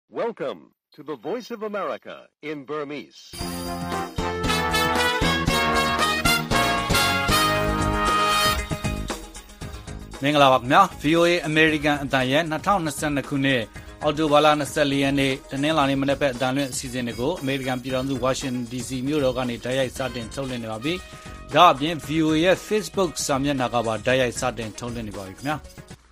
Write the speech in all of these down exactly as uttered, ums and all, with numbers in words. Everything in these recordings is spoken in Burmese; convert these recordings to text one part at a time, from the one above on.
Welcome to the Voice of America in Burmese. ။မင်္ဂလာပါခင်ဗျာ ဗွီအိုအေ American အတန်ရဲ့၂၀၂၂ခုနှစ်အောက်တိုဘာလ၂၄ရက်နေ့တနင်္လာနေ့မနက်ဘက်အတန်လွင့်အစီအစဉ်တွေကို American ပြည်ထောင်စု Washington ဒီ စီ မြို့တော်ကနေတိုက်ရိုက်စတင်ထုတ်လွှင့်နေပါပြီ။ဒါအပြင် ဗွီအိုအေ ရဲ့ Facebook စာမျက်နှာကပါတိုက်ရိုက်စတင်ထုတ်လွှင့်နေပါပြီခင်ဗျာ။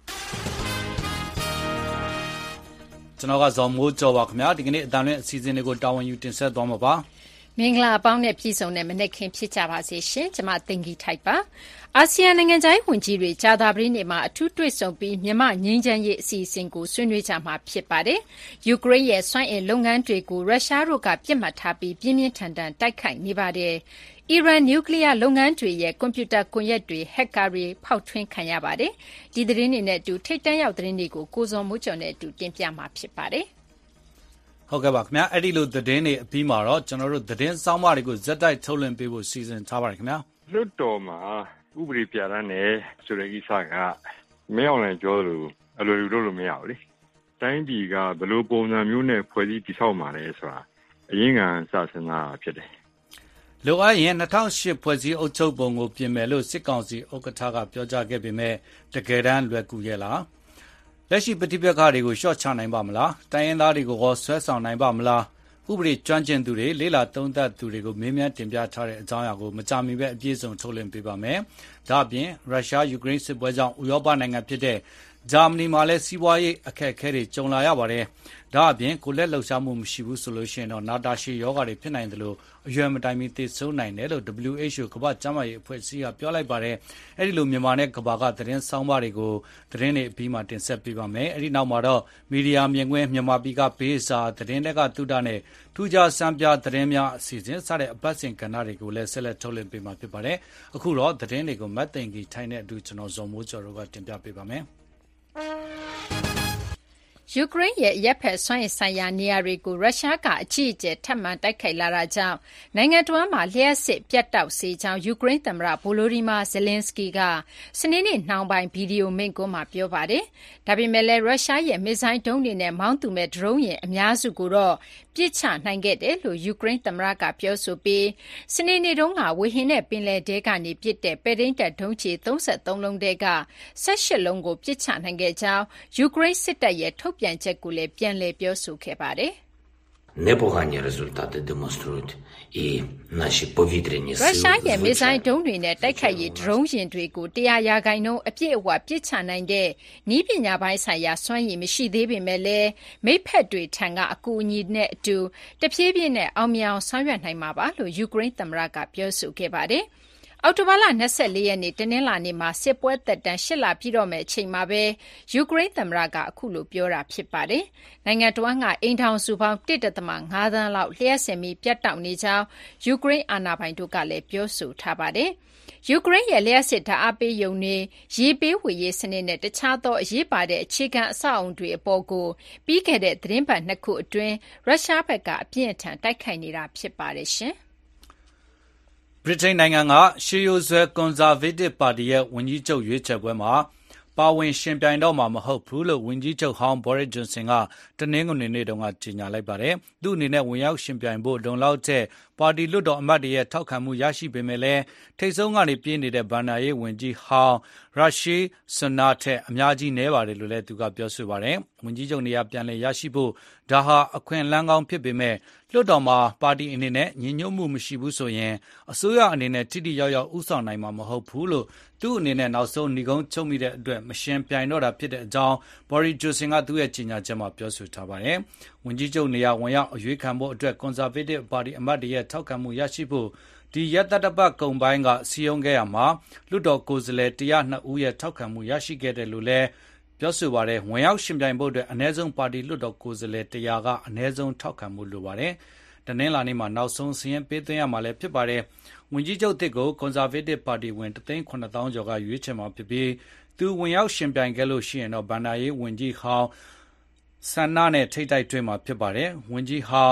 ကျွန်တော်ကဇော်မိုးကျော်ပါခင်ဗျာဒီကနေ့အတန်လွင့်အစီအစဉ်တွေကိုတာဝန်ယူတင်ဆက်သွားမှာပါမင်္ဂလာပေါင်းနဲ့ပြည်စုံတဲ့မနေ့ခင်ဖြစ်ကြပါစေရှင်ကျွန်မတင်ကြီးထိုက်ပါအာဆီယံနိုင်ငံခြားရေးဝန်ကြီးတွေကြာသပတေးနေ့မှာအထူးတွေ့ဆုံပြီးမြန်မာငြိမ်းချမ်းရေးအစီအစဉ်ကိုဆွေးနွေးကြမှာဖြစ်ပါတယ်ယူကရိန်းရဲ့စွမ်းအင်လုပ်ငန်းတွေကိုရုရှားတို့ကပြစ်မှတ်ထားပြီးပြင်းပြင်းထန်ထန်တိုက်ခိုက်နေပါတယ်အီရန်နျူကလ িয়ার လုပ်ငန်းတွေရဲ့ကွန်ပျူတာကွန်ရက်တွေဟက်ကာတွေဖောက်ထွင်းခံရပါတယ်ဒီသတင်းတွေနဲ့အတူထိတ်တန့်ရောက်သတင်းတွေကိုကိုစောမိုးကျော်နဲ့အတူတင်ပြမှာဖြစ်ပါတယ်ဟုတ်ကဲ့ပါခင်ဗျာအဲ့ဒီလိုသတင်းတွေအပြီးမှာတော့ကျွန်တော်တို့သတင်းစောင်းမတွေကိုဇက်တိုက်ထုတ်လွှင့်ပေးဖို့စီစဉ်ထားပါတယ်ခင်ဗျာလွတ်တော်မှာဥပဒေပြဋ္ဌာန်းတယ်ဆိုတဲ့ကိစ္စကမင်းအောင်လည်းပြောလို့အလိုလိုလုပ်လို့မရဘူးလေတိုင်းပြည်ကဘယ်လိုပုံစံမျိုးနဲ့ဖွဲ့စည်းတည်ဆောက်မှာလဲဆိုတာအရင်ကစစင်တာဖြစ်တယ်လိုအပ်ရင်၂၀၀၈ဖွဲ့စည်းအုပ်ချုပ်ပုံကိုပြင်မယ်လို့စစ်ကောင်စီဥက္ကဋ္ဌကပြောကြားခဲ့ပေမဲ့တကယ်တမ်းလွယ်ကူရဲ့လားလက်ရှိပဋိပက္ခတွေကိုရှော့ချနိုင်ပါမလားတိုင်းရင်းသားတွေကိုရောဆွဲဆောင်နိုင်ပါမလားဥပဒေကျွမ်းကျင်သူတွေလေးလာသုံးသပ်သူတွေကိုမေးမြန်းတင်ပြထားတဲ့အကြောင်းအရာကိုမကြာမီပဲအပြည့်စုံထုတ်လွှင့်ပေးပါမယ်ဒါအပြင်ရုရှားယူကရိန်းစစ်ပွဲကြောင့်ဥရောပနိုင်ငံဖြစ်တဲ့ဂျာမနီမှာလည်းစီးပွားရေးအခက်အခဲတွေကြုံလာရပါတယ်ဒါအပြင်ကိုလက်လှုပ်ရှားမှုမရှိဘူးဆိုလို့ရှိရင်တော့နာတာရှည်ယောဂါတွေဖြစ်နိုင်တယ်လို့အရွယ်မတိုင်မီသေဆုံးနိုင်တယ်လို့ ဒဗလျူ အိတ်ချ် အို ကမ္ဘာ့ကျန်းမာရေးအဖွဲ့အစည်းကပြောလိုက်ပါတယ်အဲ့ဒီလိုမြန်မာနဲ့ကမ္ဘာကသတင်းဆောင်းပါးတွေကိုသတင်းတွေအပြီးမှာတင်ဆက်ပေးပါမယ်အဲ့ဒီနောက်မှာတော့မီဒီယာမြင်ကွင်းမြန်မာပြည်ကဘေးစာသတင်းတွေကတူတာနဲ့ထူးခြားစံပြသတင်းများအစီအစဉ်စတဲ့အပတ်စဉ်ကဏ္ဍတွေကိုလည်းဆက်လက်ထုတ်လွှင့်ပေးမှာဖြစ်ပါတယ်အခုတော့သတင်းတွေကိုမတ်သိင်ကြီးထိုင်းတဲ့အတူကျွန်တော်ဇော်မိုးကျော်တို့ကတင်ပြပေးပါမယ်ယူကရိန်းရဲ့ရပ်ဖက်စွမ်းအင်ဆိုင်ရာနေရာတွေကိုရုရှားကအကြီးအကျယ်ထပ်မံတိုက်ခိုက်လာတာကြောင့်နိုင်ငံတော်မှာလျှက်စစ်ပြတ်တောက်စေကြောင်းယူကရိန်းသမ္မတဗိုလိုဒီမာဇယ်လင်းစကီကစနေနေ့နှောင်းပိုင်းဗီဒီယိုမိန့်ခွန်းမှာပြောပါတယ်။ဒါပေမဲ့လည်းရုရှားရဲ့မစ်ဇိုင်းဒုံးတွေနဲ့မောင်းသူမဲ့ဒရုန်းယာဉ်အများစုကိုတော့ပစ်ချနိုင်ခဲ့တယ်လို့ယူကရိန်းသမ္မတကပြောဆိုပြီးစနေနေ့တုန်းကဝေဟင်နဲ့ပင်လယ်ထဲကနေပစ်တဲ့ပဲ့ထိန်းတပ်ဒုံးကျည်၃၃လုံးထဲက၁၈လုံးကိုပစ်ချနိုင်ခဲ့ကြောင်းယူကရိန်းစစ်တပ်ရဲ့ထုတ်ပြန်ချက်ကိုလည်းပြန်လည်ပြောဆိုခဲ့ပါတယ်။ Непогані результати демонструють і наші повітряні сили. ရုရှားရဲ့မစ်ဇိုင်းဒုံးတွေနဲ့တိုက်ခိုက်ရေးဒရုန်းယာဉ်တွေကို၁၀၀ရာခိုင်နှုန်းအပြည့်အဝပစ်ချနိုင်တဲ့နည်းပညာပိုင်းဆိုင်ရာစွမ်းရည်မရှိသေးပေမဲ့လည်းမိတ်ဖက်တွေထံကအကူအညီနဲ့အတူတဖြည်းဖြည်းနဲ့အောင်မြင်အောင်ဆောင်ရွက်နိုင်မှာပါလို့ယူကရိန်းသမ္မတကပြောဆိုခဲ့ပါတယ်။အောက်တိုဘာလ၂၄ရက်နေ့တနင်္လာနေ့မှာစစ်ပွဲသက်တမ်း၈လပြည့်တော့မယ့်အချိန်မှာပဲယူကရိန်းသမ္မတကအခုလိုပြောတာဖြစ်ပါတယ်။နိုင်ငံတော်ကအိမ်ထောင်စုပေါင်း၁.၅သန်းလောက်လျှက်စစ်မီပြတ်တောက်နေကြောင်းယူကရိန်းအာဏာပိုင်တို့ကလည်းပြောဆိုထားပါတယ်။ယူကရိန်းရဲ့လျှက်စစ်ဓာတ်အားပေးရုံတွေရေပေးဝေရေးစနစ်နဲ့တခြားသောအရေးပါတဲ့အခြေခံအဆောက်အုံတွေအပေါ်ကိုပြီးခဲ့တဲ့သတင်းပတ်နှစ်ခုအတွင်းရုရှားဘက်ကအပြင်းအထန်တိုက်ခိုက်နေတာဖြစ်ပါတယ်ရှင်။ဗြိတိန်နိုင်ငံကရှေးရိုးဆွဲကွန်ဆာဗေးတစ်ပါတီရဲ့ဝန်ကြီးချုပ်ရွေးချယ်ပွဲမှာပါဝင်ရှင်ပြိုင်တော့မှာမဟုတ်ဘူးလို့ဝန်ကြီးချုပ်ဟောင်းဘော်ရစ်ဂျွန်ဆင်ကတနင်္ဂနွေနေ့တုန်းကကြေညာလိုက်ပါတယ်။သူ့အနေနဲ့ဝင်ရောက်ရှင်ပြိုင်ဖို့လုံလောက်တဲ့ပါတီလွှတ်တော်အမတ်တွေရဲ့ထောက်ခံမှုရရှိပေမဲ့လည်းထိပ်ဆုံးကနေပြေးနေတဲ့ဘန်နာရေးဝန်ကြီးဟောင်းရာရှီဆနာထက်အများကြီးနည်းပါတယ်လို့လည်းသူကပြောဆိုပါတယ်။ဝန်ကြီးချုပ်နေရာပြန်လည်ရရှိဖို့ဒါဟာအခွင့်အလမ်းကောင်းဖြစ်ပေမဲ့လွှတ်တော်မှာပါတီအနေနဲ့ညီညွတ်မှုမရှိဘူးဆိုရင်အစိုးရအနေနဲ့ထိထိရောက်ရောက်ဥဆောင်နိုင်မှာမဟုတ်ဘူးလို့သူ့အနေနဲ့နောက်ဆုံးညီကုန်းချုပ်မိတဲ့အတွက်မရှင်ပြိုင်တော့တာဖြစ်တဲ့အကြောင်းဘော်ရီဂျိုဆင်ကသူ့ရဲ့ကြေညာချက်မှာပြောဆိုထားပါတယ်။ဝန်ကြီးချုပ်နေရာဝင်ရောက်အရွေးခံဖို့အတွက်ကွန်ဆာဗေးတစ်ပါတီအမတ်တွေရဲ့ထောက်ခံမှုရရှိဖို့ဒီရက်သတ္တပတ်ကုံပိုင်းကစီယုံခဲ့ရမှာလွှတ်တော်ကိုယ်စားလှယ်၁၀၂ဦးရဲ့ထောက်ခံမှုရရှိခဲ့တယ်လို့လည်းပြောဆိုပါတယ်ဝင်ရောက်ရှင်ပြိုင်ဖို့အတွက်အ ਨੇ ဆုံးပါတီလွှတ်တော်ကိုယ်စားလှယ်၁၀၀ကအ ਨੇ ဆုံးထောက်ခံမှုလိုပါတယ်တနင်္လာနေ့မှာနောက်ဆုံးစီရင်ပေးသွင်းရမှာလည်းဖြစ်ပါတယ်ဝင်ကြီးချုပ်တစ်ကိုကွန်ဆာဗေးတစ်ပါတီဝင်တသိန်းခုနှစ်သောင်းကျော်ကရွေးချယ်မှာဖြစ်ပြီးသူဝင်ရောက်ရှင်ပြိုင်ခဲ့လို့ရှိရင်တော့ဘန်နာရေးဝင်ကြီးဟောင်းဆန္နာနဲ့ထိတ်တိုက်တွေ့မှာဖြစ်ပါတယ်ဝင်ကြီးဟောင်း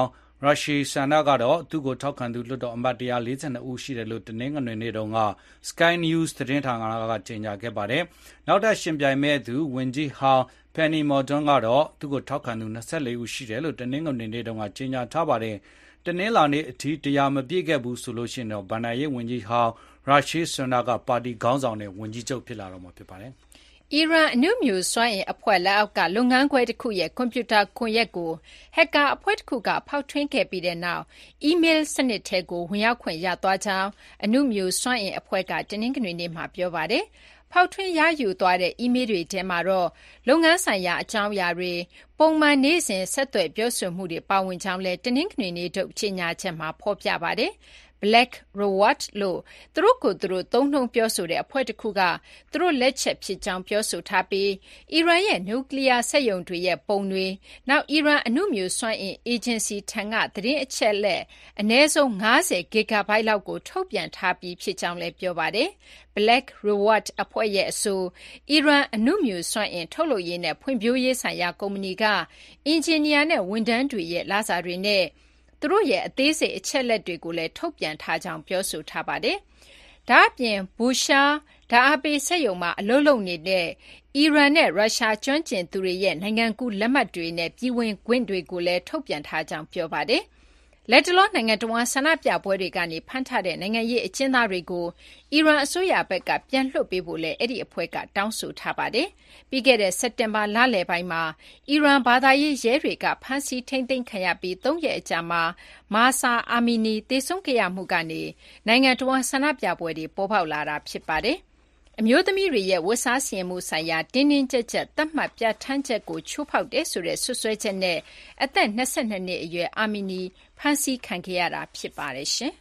ရုရှားဆန္ဒကတော့သူ့ကိုထောက်ခံသူလွှတ်တော်အမတ်one hundred forty-twoဦးရှိတယ်လို့တနင်္ဂနွေနေ့တုန်းက Sky News သတင်းဌာနကကြေညာခဲ့ပါတယ်။နောက်ထပ်ရှင်ပြိုင်မဲ့သူဝန်ကြီးဟောင်း Penny Mordaunt ကတော့သူ့ကိုထောက်ခံသူtwenty-fourဦးရှိတယ်လို့တနင်္ဂနွေနေ့တုန်းကကြေညာထားပါတယ်။တနင်္လာနေ့အထိတရားမပြည့်ခဲ့ဘူးဆိုလို့ရှိရင်တော့ဗန်နာရေးဝန်ကြီးဟောင်းရုရှားဆန္ဒကပါတီခေါင်းဆောင်နဲ့ဝန်ကြီးချုပ်ဖြစ်လာတော့မှာဖြစ်ပါတယ်။အီရန်အနုမြူစွမ်းအင်အဖွဲ့လက်အောက်ကလုပ်ငန်းခွဲတစ်ခုရဲ့ကွန်ပျူတာကွန်ရက်ကိုဟက်ကာအဖွဲ့တစ်ခုကဖောက်ထွင်းခဲ့ပြီးတဲ့နောက်အီးမေးလ်စနစ်ထဲကိုဝင်ရောက်ခွင့်ရသွားကြောင်းအနုမြူစွမ်းအင်အဖွဲ့ကတနင်္ဂနွေနေ့မှာပြောပါတယ်။ဖောက်ထွင်းရယူသွားတဲ့အီးမေးလ်တွေထဲမှာတော့လုပ်ငန်းဆိုင်ရာအကြောင်းအရာတွေပုံမှန်နေ့စဉ်ဆက်သွယ်ပြောဆိုမှုတွေပါဝင်ကြောင်းလည်းတနင်္ဂနွေနေ့ထုတ်ကြေညာချက်မှာဖော်ပြပါတယ်။ Black Reward လို့သူတို့ကိုယ်သူတို့သုံးနှုန်းပြောဆိုတဲ့အဖွဲ့တစ်ခုကသူတို့လက်ချက်ဖြစ်ကြောင်းပြောဆိုထားပြီးအီရန်ရဲ့နျူကလ িয়ার စက်ရုံတွေရဲ့ပုံတွေနောက်အီရန်အနုမြူစွမ်းအင်အေဂျင်စီထံကသတင်းအချက်အလက်အနည်းဆုံးfiftyဂီဂါဘိုက်လောက်ကိုထုတ်ပြန်ထားပြီးဖြစ်ကြောင်းလည်းပြောပါတယ်။ Black Reward အဖွဲ့ရဲ့အဆိုအီရန်အနုမြူစွမ်းအင်ထုတ်လုပ်ရေးနဲ့ဖွံ့ဖြိုးရေးဆိုင်ရာကုမ္ပဏီကအင်ဂျင်နီယာနဲ့ဝန်ထမ်းတွေရဲ့လစာတွေနဲ့သူတို့ရဲ့အသေးစိတ်အချက်လက်တွေကိုလည်းထုတ်ပြန်ထားကြောင်းပြောဆိုထားပါတယ်။ဒါ့အပြင်ဘူရှားဓာတ်အားပေးစက်ရုံမှာအလုပ်လုပ်နေတဲ့အီရန်နဲ့ရုရှားကျွမ်းကျင်သူတွေရဲ့နိုင်ငံကူးလက်မှတ်တွေနဲ့ပြည်ဝင်ခွင့်တွေကိုလည်းထုတ်ပြန်ထားကြောင်းပြောပါတယ်။လက်တလောနိုင်ငံတော်ဝန်ဆန္ဒပြပွဲတွေကနေဖမ်းထားတဲ့နိုင်ငံရေးအကျဉ်းသားတွေကိုအီရန်အစိုးရဘက်ကပြန်လွှတ်ပေးဖို့လည်းအဲ့ဒီအဖွဲ့ကတောင်းဆိုထားပါတယ်။ပြီးခဲ့တဲ့စက်တင်ဘာလလယ်ပိုင်းမှာအီရန်ဘာသာရေးရဲတွေကဖမ်းဆီးထိန်းသိမ်းခံရပြီးသုံးရက်အကြာမှာမာဆာအာမီနီတေဆုံးခဲ့ရမှုကနေနိုင်ငံတော်ဝန်ဆန္ဒပြပွဲတွေပေါ်ပေါက်လာတာဖြစ်ပါတယ်။အမျိုးသမီးတွေရဲ့ဝတ်စားစီရင်မှုဆိုင်ရာတင်းတင်းကြပ်ကြပ်သတ်မှတ်ပြဋ္ဌာန်းချက်ကိုချိုးဖောက်တယ်ဆိုတဲ့ဆွဆွဲချက်နဲ့အသက်twenty-twoနှစ်အရွယ်အာမီနီဖမ်းဆီးခံခဲ့ရတာဖြစ်ပါတယ်ရှင်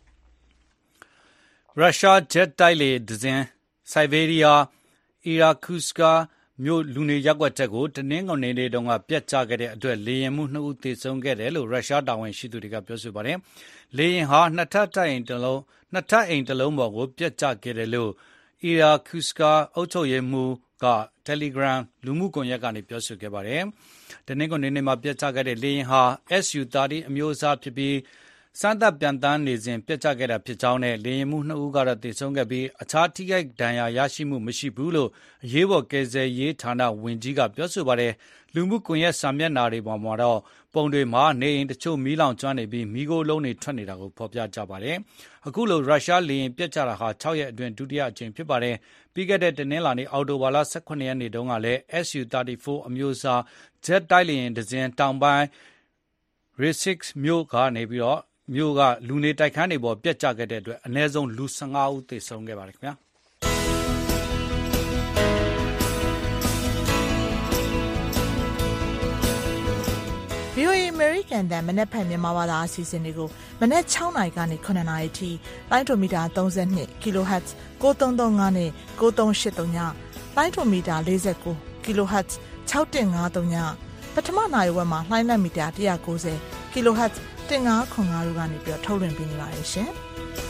။ရုရှားဂျက်တိုက်လေဒဇင်ဆိုက်ဘေးရီးယားအီရာကူစကာမြို့လူနေရပ်ကွက်ချက်ကိုတနင်္ဂနွေနေ့တုန်းကပြတ်ကျခဲ့တဲ့အတွက်လေယာဉ်မှုtwoဦးသေဆုံးခဲ့တယ်လို့ရုရှားတာဝန်ရှိသူတွေကပြောဆိုပါတယ်။လေယာဉ်ဟာနှစ်ထပ်တိုက်အိမ်တစ်လုံးနှစ်ထပ်အိမ်တစ်လုံးပေါ်ကိုပြတ်ကျခဲ့တယ်လို့အီရာကူစကာအုပ်ချုပ်ရေးမှူးက Telegram လူမှုကွန်ရက်ကနေပြောဆိုခဲ့ပါတယ်။တနင်္ဂနွေနေ့မှာပြတ်ကျခဲ့တဲ့လေယာဉ်ဟာ S U thirty အမျိုးအစားဖြစ်ပြီးစမ်းသပ်ပြန်တန်းနေစဉ်ပြတ်ကျခဲ့တာဖြစ်ကြောင်းနဲ့လေယာဉ်မှုtwoဦးကတော့သေဆုံးခဲ့ပြီးအခြားထိခိုက်ဒဏ်ရာရရှိမှုမရှိဘူးလို့အရေးပေါ်ကယ်ဆယ်ရေးဌာနဝန်ကြီးကပြောဆိုပါတယ်။လူမှုကွန်ရက်စာမျက်နှာတွေပေါ်မှာတော့ပုံတွေမှာနေအိမ်တချို့မီးလောင်ကျွမ်းနေပြီးမီးခိုးလုံးတွေထွက်နေတာကိုဖော်ပြကြပါတယ်။အခုလိုရုရှားလေယာဉ်ပြတ်ကျတာဟာsixရက်အတွင်းဒုတိယအကြိမ်ဖြစ်ပါတယ်။ပြီးခဲ့တဲ့တနင်္လာနေ့အောက်တိုဘာလtwenty-eightရက်နေ့တုန်းကလည်း S U thirty-four အမျိုးအစားဂျက်တိုက်လေယာဉ်တစ်စင်းတောင်ပိုင်း Risk မြို့ကနေပြီးတော့မြို့ကလူနေတိုက်ခန်းတွေပေါ်ပြတ်ကျခဲ့တဲ့အတွက်အနည်းဆုံးလူfifteenဦးသေဆုံးခဲ့ပါတယ်ခင်ဗျာ။ဗွီအိုအေ American တန်မနက်ဖြန်မြန်မာဘာသာအစီအစဉ်တွေကိုမနက်sixနာရီကနေnineနာရီထိလိုင်းဒိုမီတာthirty-two ကီလိုဟတ်ဇ်nine three three fiveနဲ့nine three eight threeလိုင်းဒိုမီတာforty-nineကီလိုဟတ်ဇ်six one five threeပထမနိုင်ဝက်မှာလှိုင်းလက်မီတာone ninetyကီလိုဟတ်ဇ်fifteen ninety-fiveတို့ကနေပြီးထုတ်လွှင့်ပေးနေပါတယ်ရှင်။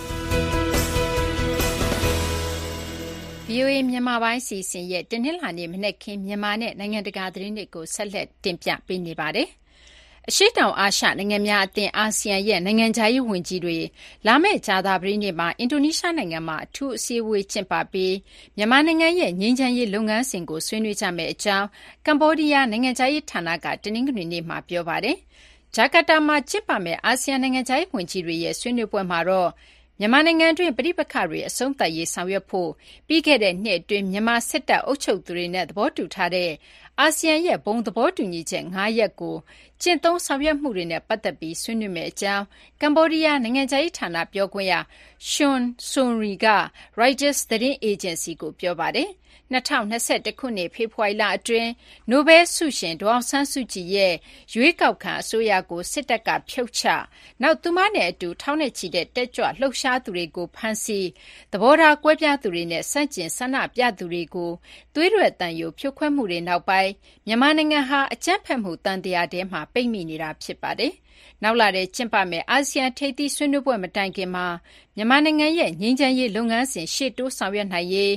ဗွီအိုအေမြန်မာပိုင်းစီစဉ်ရဲ့တနင်္လာနေ့မနက်ခင်းမြန်မာနဲ့နိုင်ငံတကာသတင်းတွေကိုဆက်လက်တင်ပြပေးနေပါတယ်။အရှေ့တောင်အာရှနိုင်ငံများအသင်းအာဆီယံရဲ့နိုင်ငံခြားရေးဝန်ကြီးတွေလာမယ့်ကြာသပတေးနေ့မှာအင်ဒိုနီးရှားနိုင်ငံမှာအထူးအစည်းအဝေးကျင်းပပြီးမြန်မာနိုင်ငံရဲ့ငြိမ်းချမ်းရေးလုပ်ငန်းစဉ်ကိုဆွေးနွေးကြမယ့်အကြောင်းကမ္ဘောဒီးယားနိုင်ငံခြားရေးဌာနကတနင်္ဂနွေနေ့မှာပြောပါတယ်။ဂျာကာတာမှာကျင်းပမယ့်အာဆီယံနိုင်ငံခြားရေးဝန်ကြီးတွေရဲ့ဆွေးနွေးပွဲမှာတော့မြန်မာနိုင်ငံတွင်းပဋိပက္ခတွေအဆုံးသတ်ရေးဆောင်ရွက်ဖို့ပြီးခဲ့တဲ့နှစ်အတွင်းမြန်မာစစ်တပ်အုပ်ချုပ်သူတွေနဲ့သဘောတူထားတဲ့အာဆီယံရဲ့ဘုံသဘောတူညီချက်fiveရပ်ကိုကျင့်သုံးဆောင်ရွက်မှုတွေနဲ့ပတ်သက်ပြီးဆွေးနွေးမယ့်အကြောင်းကမ္ဘောဒီးယားနိုင်ငံခြားရေးဌာနပြောခွင့်ရ Chum Sounry က Reuters သတင်းအေဂျင်စီကိုပြောပါတယ်။twenty twenty-oneခုနှစ်ဖေဖော်ဝါရီလအတွင်းနိုဘဲလ်ဆုရှင်ဒေါ်အောင်ဆန်းစုကြည်ရဲ့ရွေးကောက်ခံအစိုးရကိုစစ်တပ်ကဖြုတ်ချနောက်သူမနဲ့အတူထောင်နဲ့ချီတဲ့တက်ကြွလှုပ်ရှားသူတွေကိုဖမ်းဆီးသဘောထားကွဲပြားသူတွေနဲ့စန့်ကျင်ဆန္ဒပြသူတွေကိုသွေးထွက်တန်ယိုဖြိုခွဲမှုတွေနောက်ပိုင်းမြန်မာနိုင်ငံဟာအကြမ်းဖက်မှုတန်တရားထဲမှာပိတ်မိနေတာဖြစ်ပါတယ်။နောက်လာတဲ့ကျင်းပမယ့်အာဆီယံထိပ်သီးဆွေးနွေးပွဲမတိုင်ခင်မှာမြန်မာနိုင်ငံရဲ့ငြိမ်းချမ်းရေးလုပ်ငန်းစဉ်ရှေ့တိုးဆောင်ရွက်နိုင်ရေးဘ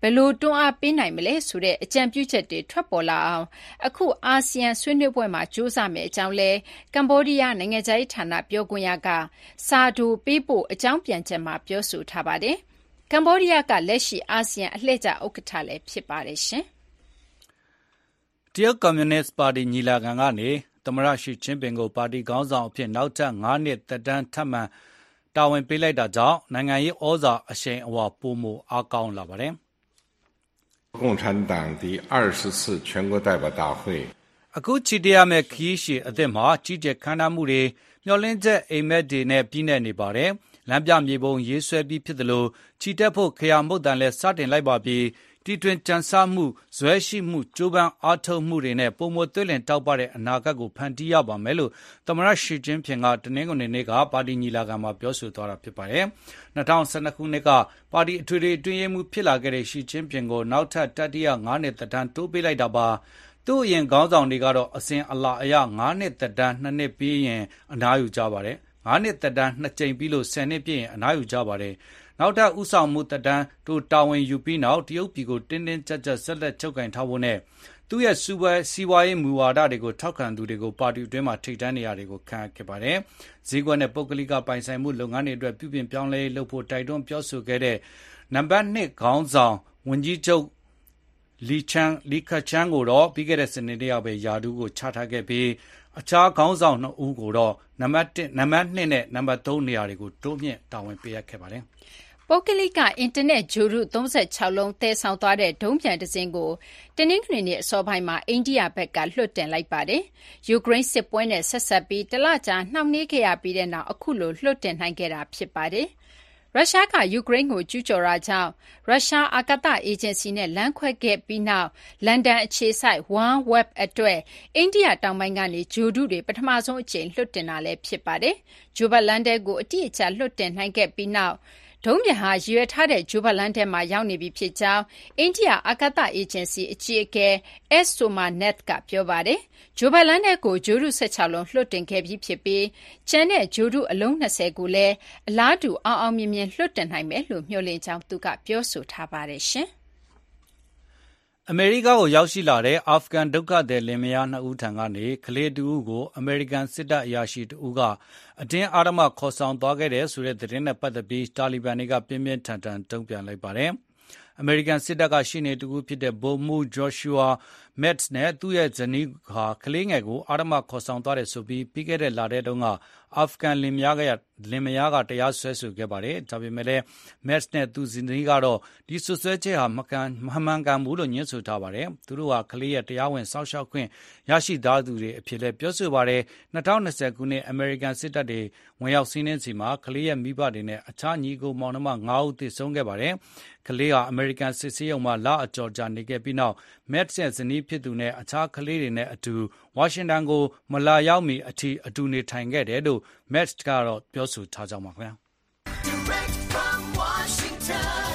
ယ်လိုတွန်းအားပေးနိုင်မလဲဆိုတဲ့အကြံပြုချက်တွေထွက်ပေါ်လာအောင်အခုအာဆီယံဆွေးနွေးပွဲမှာကြိုးစားမယ်အကြောင်းလဲကမ္ဘောဒီးယားနိုင်ငံခြားရေးဌာနပြောခွင့်ရကစာဒိုပေးဖို့အကြောင်းပြန်ချက်မှာပြောဆိုထားပါတယ်။ကမ္ဘောဒီးယားကလက်ရှိအာဆီယံအလှည့်ကျဥက္ကဋ္ဌလည်းဖြစ်ပါတယ်ရှင်။တရုတ်ကွန်မြူနစ်ပါတီညီလာခံကနေသမ္မတရှီကျင်းပင်ကိုပါတီခေါင်းဆောင်အဖြစ်နောက်ထပ်၅နှစ်သက်တမ်းထပ်မံတာဝန်ပေးလိုက်တာကြောင့်နိုင်ငံရေးဩဇာအရှိန်အဝါပိုမိုအားကောင်းလာပါတယ်။共产党第二十次全国代表大会အခုချီတရားမဲ့ခီးရှည်အသစ်မှာကြီးကျယ်ခမ်းနားမှုတွေမျှော်လင့်ချက်အိမ်မက်တွေနဲ့ပြည့်နေနေပါတယ်။လမ်းပြမြေပုံရေးဆွဲပြီးဖြစ်တယ်လို့ချီတက်ဖို့ခရမုတ်တန်လဲစတင်လိုက်ပါပြီ။တီတွင်ကြံစမှုဇွဲရှိမှုကြိုးပမ်းအားထုတ်မှုတွေနဲ့ပုံမသွေးလင်တောက်ပတဲ့အနာဂတ်ကိုဖန်တီးရပါမယ်လို့သမ္မတရှီကျင်းဖျင်ကတနင်္ဂနွေနေ့ကပါတီညီလာခံမှာပြောဆိုသွားတာဖြစ်ပါတယ်။၂၀၁၂ခုနှစ်ကပါတီအထွေထွေအတွင်းရေးမှူးဖြစ်လာခဲ့တဲ့ရှီကျင်းဖျင်ကိုနောက်ထပ်တတိယ၅နှစ်သက်တမ်းတိုးပေးလိုက်တာပါ။သူ့အရင်ခေါင်းဆောင်တွေကတော့အစဉ်အလာအရ၅နှစ်သက်တမ်း၂နှစ်ပြီးရင်အနားယူကြပါတယ်။၅နှစ်သက်တမ်းနှစ်ကြိမ်ပြီးလို့၁၀နှစ်ပြည့်ရင်အနားယူကြပါတယ်။နောက်ထပ်ဥဆောင်မှုသက်တမ်းတို့တာဝန်ယူပြီးနောက်တရုတ်ပြည်ကိုတင်းတင်းကြပ်ကြပ်ဆက်လက်ချုပ်ကင်ထားဖို့နဲ့သူ့ရဲ့စီးပွားစီးပွားရေးမူဝါဒတွေကိုထောက်ခံသူတွေကိုပါတီအတွင်းမှာထိပ်တန်းနေရာတွေကိုခန့်အပ်ခဲ့ပါတယ်။ဈေးကွက်နဲ့ပုဂ္ဂလိကပိုင်ဆိုင်မှုလုပ်ငန်းတွေအတွက်ပြုပြင်ပြောင်းလဲလုပ်ဖို့တိုက်တွန်းပြောဆိုခဲ့တဲ့နံပါတ်နှစ်ခေါင်းဆောင်ဝန်ကြီးချုပ်လီချန်လီခချန်ကိုတော့ပြီးခဲ့တဲ့စနေနေ့ကပဲယာဒူးကိုချထားခဲ့ပြီးအခြားခေါင်းဆောင်နှစ်ဦးကိုတော့နံပါတ်၁နံပါတ်၂နဲ့နံပါတ်၃နေရာတွေကိုတိုးမြင့်တာဝန်ပေးအပ်ခဲ့ပါတယ်။ပုဂ္ဂလိကအင်တာနက်ဂြိုဟ်တုသုံး၆လုံးသယ်ဆောင်သွားတဲ့ဒုံးပျံတစင်းကိုတနင်္ဂနွေနေ့အစောပိုင်းမှာအိန္ဒိယဘက်ကလွှတ်တင်လိုက်ပါတယ်။ယူကရိန်းစစ်ပွဲနဲ့ဆက်စပ်ပြီးတလကြာနှောင့်နှေးခဲ့ရပြီးတဲ့နောက်အခုလိုလွှတ်တင်နိုင်ခဲ့တာဖြစ်ပါတယ်။ရုရှားကယူကရိန်းကိုကျူးကျော်တာကြောင့်ရုရှားအာကာသအေဂျင်စီနဲ့လမ်းခွဲခဲ့ပြီးနောက်လန်ဒန်အခြေစိုက် OneWeb အတွက်အိန္ဒိယတောင်ပိုင်းကနေဂြိုဟ်တုတွေပထမဆုံးအကြိမ်လွှတ်တင်တာလည်းဖြစ်ပါတယ်။ဂျိုဘတ်လန်ဒဲကိုအတိအကျလွှတ်တင်နိုင်ခဲ့ပြီးနောက်ဒုံးပျံဟာရည်ရွယ်ထားတဲ့ဂျိုဘတ်လန်ထဲမှာရောက်နေပြီဖြစ်ကြောင်းအိန္ဒိယအာကာသအေဂျင်စီအကြီးအကဲ S Somanath ကပြောပါတယ်။ဂျိုဘတ်လန်ထဲကိုဂြိုဟ်တု၁၆လုံးလွှတ်တင်ခဲ့ပြီးဖြစ်ပြီးကျန်တဲ့ဂြိုဟ်တုအလုံး၂၀ကိုလည်းအလားတူအောင်အောင်မြင်မြင်လွှတ်တင်နိုင်မယ်လို့မျှော်လင့်ကြောင်းသူကပြောဆိုထားပါတယ်ရှင်။အမေရိကကိုရောက်ရှိလာတဲ့အာဖဂန်ဒုက္ခသည်လင်မယားနှစ်ဦးထံကနေကလေးတဦးကိုအမေရိကန်စစ်တပ်အရာရှိတဦးကအတင်းအဓမ္မခေါ်ဆောင်သွားခဲ့တဲ့ဆိုတဲ့သတင်းနဲ့ပတ်သက်ပြီးတာလီဘန်တွေကပြင်းပြင်းထန်ထန်တုံ့ပြန်လိုက်ပါတယ်။အမေရိကန်စစ်တပ်ကရှေ့နေတဦးဖြစ်တဲ့ဗိုလ်မှူးဂျော်ရှူအာမက်စ်နဲ့သူ့ရဲ့ဇနီးဟာကလေးငယ်ကိုအဓမ္မခေါ်ဆောင်သွားတယ်ဆိုပြီးပြီးခဲ့တဲ့လထဲတုန်းကအာဖဂန်လင်မယားကလင်မယားကတရားစွဲဆိုခဲ့ပါတယ်။ဒါပေမဲ့လည်းမက်စ်နဲ့သူ့ဇနီးကတော့ဒီစွပ်စွဲချက်ဟာမကန်မမှန်ကန်ဘူးလို့ညွှန်ဆိုထားပါတယ်။သူတို့ဟာကလေးရဲ့တရားဝင်စောင့်ရှောက်ခွင့်ရရှိသားသူတွေအဖြစ်လည်းပြောဆိုပါတယ်။၂၀၂၀ခုနှစ်အမေရိကန်စစ်တပ်တွေဝင်ရောက်စီးနင်းစီမှာကလေးရဲ့မိဘတွေနဲ့အခြားညီကိုမောင်နှမ၅ဦးသေဆုံးခဲ့ပါတယ်။ကလေးဟာအမေရိကန်စစ်ဆေးရုံမှာလအကျော်ကြာနေခဲ့ပြီးနောက်မက်စ်ရဲ့ဇနီးဖြစ်သူနဲ့အခြားကလေးတွေနဲ့အတူဝါရှင်တန်ကိုမလာရောက်မီအထိအတူနေထိုင်ခဲ့တယ်လို့မက်စ်ကတော့ပြောဆိုထားကြောင်းပါခင်ဗျာ။ Direct from Washington,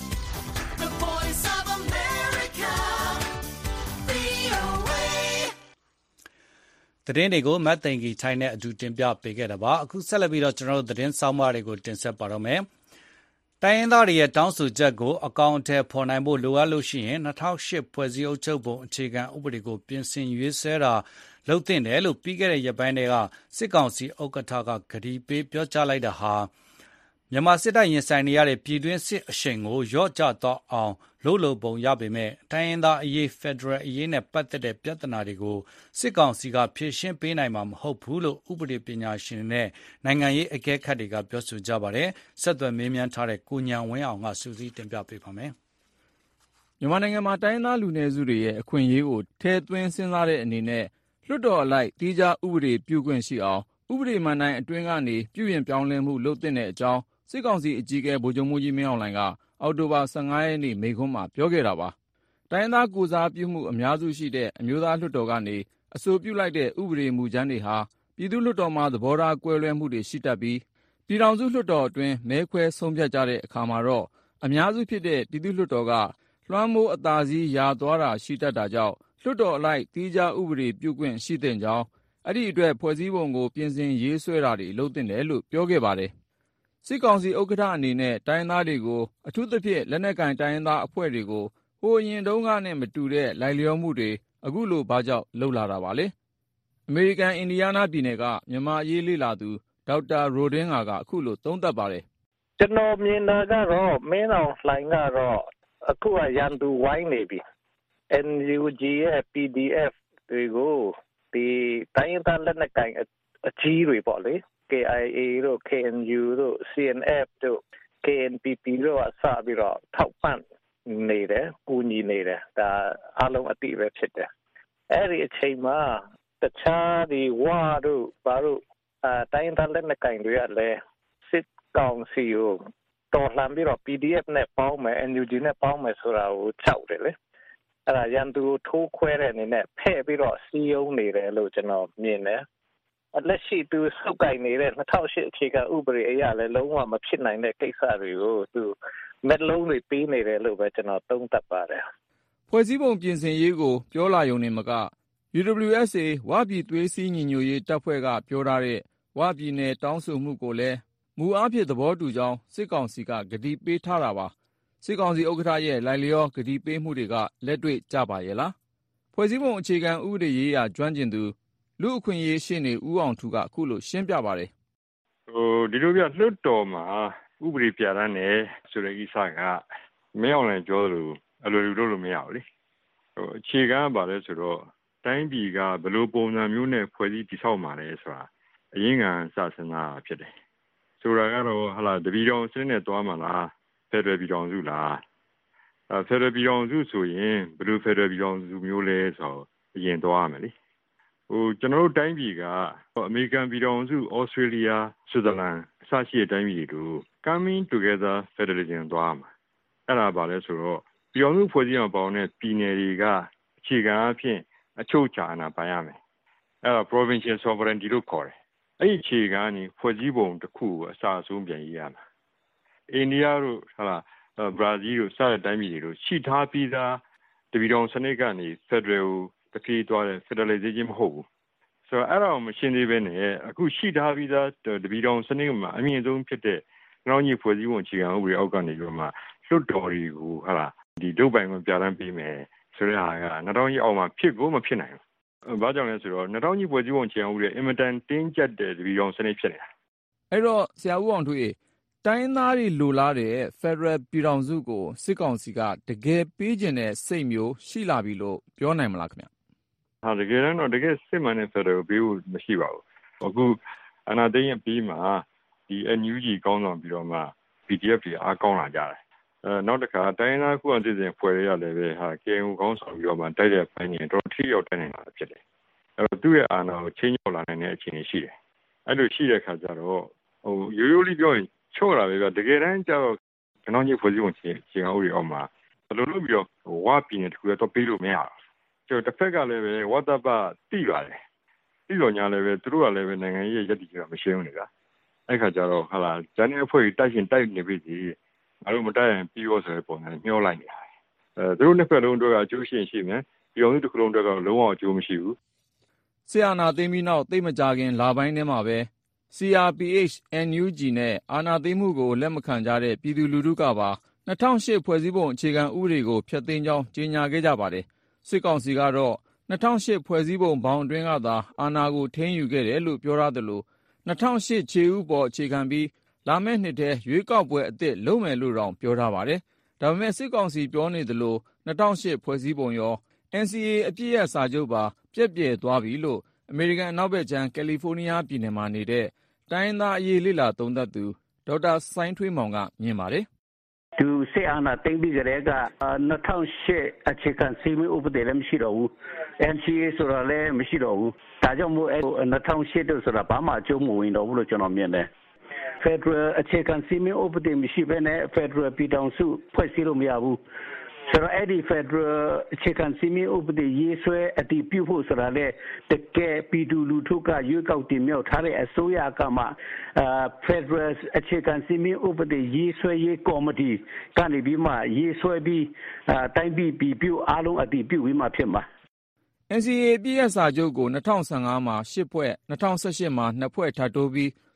the voice of America, V O A သတင်းတွေကိုမတ်သိန်ကြီးထိုင်းနဲ့အတူတင်ပြပေးခဲ့တာပါအခုဆက်လက်ပြီးတော့ကျွန်တော်တို့သတင်းဆောင်မတွေကိုတင်ဆက်ပါတော့မယ်တိုင်းရင်းသားတွေရဲ့တောင်းဆိုချက်ကိုအကောင့်အထည်ဖော်နိုင်ဖို့လိုအပ်လို့ရှိရင်၂၀၀၈ဖွဲ့စည်းအုပ်ချုပ်ပုံအခြေခံဥပဒေကိုပြင်ဆင်ရေးဆွဲတာလုပ်သင့်တယ်လို့ပြီးခဲ့တဲ့ရက်ပိုင်းတွေကစစ်ကောင်စီဥက္ကဋ္ဌကကတိပေးပြောကြားလိုက်တာဟာမြန်မာစစ်တပ်ရင်ဆိုင်နေရတဲ့ပြည်တွင်းစစ်အရှိန်ကိုရော့ကျသွားအောင်လှုပ်လှုပ်ပုံရပေမဲ့တိုင်းရင်းသားအရေးဖက်ဒရယ်အရေးနဲ့ပတ်သက်တဲ့ပြဿနာတွေကိုစစ်ကောင်စီကဖြေရှင်းပေးနိုင်မှာမဟုတ်ဘူးလို့ဥပဒေပညာရှင်နဲ့နိုင်ငံရေးအကဲခတ်တွေကပြောဆိုကြပါတယ်ဆက်သွယ်မေးမြန်းထားတဲ့ကိုညံဝင်းအောင်ကစူးစီးတင်ပြပေးပါမယ်မြန်မာနိုင်ငံမှာတိုင်းသားလူနည်းစုတွေရဲ့အခွင့်အရေးကိုထည့်သွင်းစဉ်းစားတဲ့အနေနဲ့လွှတ်တော်အလိုက်တီးခြားဥပဒေပြုခွင့်ရှိအောင်ဥပဒေမှန်တိုင်းအတွင်းကနေပြုပြင်ပြောင်းလဲမှုလုပ်သင့်တဲ့အကြောင်းစစ်ကောင်စီအကြီးအကဲဗိုလ်ချုပ်မှူးကြီးမင်းအောင်လှိုင်ကအောက်တိုဘာ၁၅ရက်နေ့မိန့်ခွန်းမှာပြောခဲ့တာပါ။တိုင်းသားကိုစားပြုမှုအများစုရှိတဲ့အမျိုးသားလွှတ်တော်ကနေအဆိုပြုလိုက်တဲ့ဥပဒေမူကြမ်းတွေဟာပြည်သူ့လွှတ်တော်မှာသဘောထားကွဲလွဲမှုတွေရှိတတ်ပြီးပြည်ထောင်စုလွှတ်တော်အတွင်းမဲခွဲဆုံးဖြတ်ကြတဲ့အခါမှာတော့အများစုဖြစ်တဲ့ပြည်သူ့လွှတ်တော်ကလွှမ်းမိုးအသာစီးရသွားတာရှိတတ်တာကြောင့်လွှတ်တော်အလိုက်တီးခြားဥပဒေပြုခွင့်ရှိသင့်ကြောင်းအဲ့ဒီအတွက်ဖွဲ့စည်းပုံကိုပြင်ဆင်ရေးဆွဲတာတွေလုပ်သင့်တယ်လို့ပြောခဲ့ပါတယ်။စစ်ကောင်စီဥက္ကဋ္ဌအနေနဲ့တိုင်းရင်းသားတွေကိုအထူးသဖြင့်လက်နက်ကင်တိုင်းရင်းသားအဖွဲ့တွေကိုဟိုအရင်တုန်းကနဲ့မတူတဲ့လိုက်လျောမှုတွေအခုလိုဘာကြောင့်လှုပ်လာတာပါလဲအမေရိကန်အင်ဒီယားနားပြည်နယ်ကမြန်မာအရေးလေ့လာသူဒေါက်တာရိုဒင်းငါကအခုလိုသုံးသပ်ပါတယ်ကျွန်တော်မြင်တာကတော့မင်းအောင်လှိုင်ကတော့အခုကရန်သူဝိုင်းနေပြီ အန် ယူ ဂျီ ရဲ့ ပီ ဒီ အက်ဖ် တွေကိုဒီတိုင်းရင်းသားလက်နက်ကိုင်အကြီးတွေပေါ့လေ ကေ အိုင် အေ တို့ ကေ အန် ယူ တို့ စီ အန် အက်ဖ် တို့ ကေ အန် ပီ ပီ တို့အစပြီးတော့ထောက်ပံ့နေတယ်ကူညီနေတယ်ဒါအားလုံးအတိပဲဖြစ်တယ်အဲ့ဒီအချိန်မှာတခြားဒီဝါတို့ဘာတို့အတိုင်းသားလက်နက်ကိုင်တွေကလည်းစစ်ကောင်စီကိုတော်လှန်ပြီးတော့ ပီ ဒီ အက်ဖ် နဲ့ပေါင်းမယ် အန် ယူ ဂျီ နဲ့ပေါင်းမယ်ဆိုတာကိုခြောက်တယ်လေအဲ့ဒါရန်သူထိုးခွဲတဲ့အနေနဲ့ဖဲ့ပြီးတော့စီးယုံနေတယ်လို့ကျွန်တော်မြင်တယ်လက်ရှိသူစုပ်ကိုင်နေတဲ့၂၀၀၈အခြေခံဥပဒေအရလည်းလုံးဝမဖြစ်နိုင်တဲ့ကိစ္စတွေကိုသူမက်လုံးတွေပေးနေတယ်လို့ပဲကျွန်တော်သုံးသပ်ပါတယ်ဖွဲ့စည်းပုံပြင်ဆင်ရေးကိုပြောလာရုံနဲ့မက ယူ ဒဘလျူ အက်စ် အေ ဝပြည်သွေးစည်းညီညွတ်ရေးတပ်ဖွဲ့ကပြောထားတဲ့ဝပြည်နယ်တောင်းဆိုမှုကိုလည်းမူအားဖြင့်သဘောတူကြောင်းစစ်ကောင်စီကကတိပေးထားတာပါစစ်ကောင်စီဥက္ကဋ္ဌရဲ့လိုက်လျောကတိပေးမှုတွေကလက်တွေ့ကြပါရဲ့လားဖွဲ့စည်းပုံအခြေခံဥပဒေရေးရာကျွမ်းကျင်သူလူအခွင့်အရေးရှင်းနေဦးအောင်ထူကအခုလိုရှင်းပြပါတယ်ဟိုဒီလိုပြလွတ်တော်မှာဥပဒေပြဋ္ဌာန်းတယ်ဆိုတဲ့ကိစ္စကမင်းအောင်လည်းပြောလို့အလိုလိုလုပ်လို့မရဘူးလေဟိုအခြေခံပါလဲဆိုတော့တိုင်းပြည်ကဘယ်လိုပုံစံမျိုးနဲ့ဖွဲ့စည်းတည်ဆောက်မှာလဲဆိုတာအရင်ကစစနာဖြစ်တယ်ဆိုတာကတော့ဟာလာတပီတော်စင်းနဲ့တွားမှာလားဖက်ဒရယ်ပြည်တော်စုလားအဲဖက်ဒရယ်ပြည်တော်စုဆိုရင်ဘယ်လိုဖက်ဒရယ်ပြည်တော်စုမျိုးလဲဆိုတော့အရင်တွားရမယ်လေဟိုကျွန်တော်တို့တိုင်းပြည်ကအမေရိကန်ပြည်တော်စုဩစတြေးလျဆွစ်ဇာလန်အစရှိတဲ့တိုင်းပြည်တို့ coming together federalism တွားမှာအဲ့ဒါပါလဲဆိုတော့ပြည်တော်စုဖွဲ့စည်းအောင်ပေါင်းတဲ့ပြည်နယ်တွေကအခြေခံအဖြစ်အချုပ်ချာအာဏာပိုင်ရမယ်အဲ့ဒါ provincial sovereignty လို့ခေါ်တယ်အဲ့ဒီအခြေခံကနေဖွဲ့စည်းပုံတစ်ခုကိုအစအဆုံးပြန်ရေးရမှာအိန္ဒိယတို့ဟာလားဘရာဇီးတို့စတဲ့တိုင်းပြည်တွေတို့ရှိထားပြီးသားတပြည်တော်စနစ်ကနေ federal တပြေးသွားတဲ့ federalization မဟုတ်ဘူးဆိုတော့အဲ့ဒါကိုမရှင်းသေးဘဲနဲ့အခုရှိထားပြီးသားတပြည်တော်စနစ်မှာအမြင့်ဆုံးဖြစ်တဲ့နောက်ညီဖွဲ့စည်းပုံအခြေခံဥပဒေအောက်ကနေပြီးတော့မှလွတ်တော်တွေကိုဟာလားဒီဒုတ်ပိုင်ကိုပြဋ္ဌာန်းပေးမယ်ဆိုတဲ့ဟာကနှစ်တောင်းကြီးအောက်မှာဖြစ်ကိုမဖြစ်နိုင်ဘူးဘာကြောင့်လဲဆိုတော့နှစ်တောင်းကြီးဖွဲ့စည်းပုံအခြေခံဥပဒေအင်မတန်တင်းကျပ်တဲ့တပြည်တော်စနစ်ဖြစ်နေတာအဲ့တော့ဆရာဦးအောင်ထွေးတိုင်းသားတွေလိုလားတဲ့ Federal ပြည်ထောင်စုကိုစစ်ကောင်စီကတကယ်ပေးကျင်တဲ့စိတ်မျိုးရှိလာပြီလို့ပြောနိုင်မလားခင်ဗျ။ဟာတကယ်တော့တကယ်စစ်မှန်တဲ့ Federal ပေးဖို့မရှိပါဘူး။အခုအနာသိရင်ပြီးမှဒီ အန် ယူ ဂျီ ကောင်းဆောင်ပြီးတော့မှ ပီ ဒီ အက်ဖ် တွေအားကောင်းလာကြတယ်။အဲနောက်တစ်ခါတိုင်းသားခုအစီအစဉ်ဖွဲ့ရလည်းပဲဟာ ကေ အန် ယူ ကောင်းဆောင်ပြီးတော့မှတိုက်တဲ့ပိုင်းနေတော့ထိရောက်တဲ့နေတာဖြစ်တယ်။အဲတော့သူ့ရဲ့အာဏာကိုချင်းရောက်လာနိုင်တဲ့အခြေအနေရှိတယ်။အဲလိုရှိတဲ့အခါကျတော့ဟိုရိုးရိုးလေးပြောရင်ချော့လာပဲဗျတကယ်တမ်းကျတော့ကျွန်တော်ညဖွဲ့စည်းပုံချင်းချင်းအောင်ရအောင်မှာဘယ်လိုလုပ်ပြီးတော့ဝါပြည်နယ်တခုတော့ပေးလို့မရဘူးကျွန်တော်တစ်ဖက်ကလည်းပဲဝါတပ်ပတိပါတယ်တိတော်ညာလည်းပဲသူတို့ကလည်းပဲနိုင်ငံရေးရည်တည်ကြတာမရှိဘူးနေတာအဲ့ခါကျတော့ဟာလာဂျန်နယ်အဖွဲ့တိုက်ရှင်တိုက်နေပြီကြီးငါတို့မတိုက်ရင်ပြီးရောဆိုတဲ့ပုံစံမျောလိုက်နေတာအဲသူတို့နှစ်ဖက်လုံးတို့ကအကျိုးရှိရှိမယ်ပြည်အောင်စုတစ်ခုလုံးတို့ကလုံးဝအကျိုးမရှိဘူးဆီအာနာသိမ်းပြီးနောက်သိမကြခင်လာပိုင်းထဲမှာပဲ စီ အာร์ ပီ အိတ်ချ် အန် ယူ ဂျီ နဲ့အာဏာသိမ်းမှုကိုလက်မခံကြတဲ့ပြည်သူလူထုကပါ၂၀၀၈ဖွဲ့စည်းပုံအခြေခံဥပဒေကိုဖျက်သိမ်းကြောင်းကြေညာခဲ့ကြပါတယ်။စစ်ကောင်စီကတော့၂၀၀၈ဖွဲ့စည်းပုံဘောင်အတွင်းကသာအာဏာကိုထိန်းယူခဲ့တယ်လို့ပြောရသလို၂၀၀၈ခြေဥပေါ်အခြေခံပြီးလာမယ့်နှစ်ထဲရွေးကောက်ပွဲအသစ်လုပ်မယ်လို့တောင်ပြောထားပါတယ်။ဒါပေမဲ့စစ်ကောင်စီပြောနေသလို၂၀၀၈ဖွဲ့စည်းပုံရော အန် စီ အေ အပစ်ရပ်စာချုပ်ပါပြက်ပြယ်သွားပြီလို့အမေရိကန်အနောက်ဘက်ခြမ်းကယ်လီဖိုးနီးယားပြည်နယ်မှာနေတဲ့တိုင်းသားအရေးလေ့လာသုံးသပ်သူဒေါက်တာစိုင်းထွေးမောင်ကမြင်ပါတယ်။သူစစ်အာဏာသိမ်းပြီးကြတဲ့က၂၀၀၈အခြေခံစည်းမျဉ်းဥပဒေလည်းမရှိတော့ဘူး။ အန် စီ အေ ဆိုတာလည်းမရှိတော့ဘူး။ဒါကြောင့်မို့၂၀၀၈တို့ဆိုတာဘာမှအကျုံးမဝင်တော့ဘူးလို့ကျွန်တော်မြင်တယ်။ Federal အခြေခံစည်းမျဉ်းဥပဒေမရှိဘဲနဲ့ Federal ပြည်ထောင်စုဖွဲ့စည်းလို့မရဘူး။ဆိုတော့အဲ့ဒီ Federal အခြေခံစည်းမျဉ်းဥပဒေရေးဆွဲအတည်ပြုဖို့ဆိုတာလေတကယ်ပြည်သူလူထုကရွေးကောက်တင်မြှောက်ထားတဲ့အစိုးရကမှအာ Federal အခြေခံစည်းမျဉ်းဥပဒေရေးဆွဲရေးကော်မတီကနေပြီးမှရေးဆွဲပြီးအာတိုင်းပြည်ပြည်ပြုအားလုံးအတည်ပြုပြီးမှဖြစ်မှာအန် စီ အေ အပစ်ရပ်စာချုပ်ကို၂၀၁၅မှာ၈ဖွဲ့၂၀၁၈မှာ၂ဖွဲ့ထပ်တိုးပြီး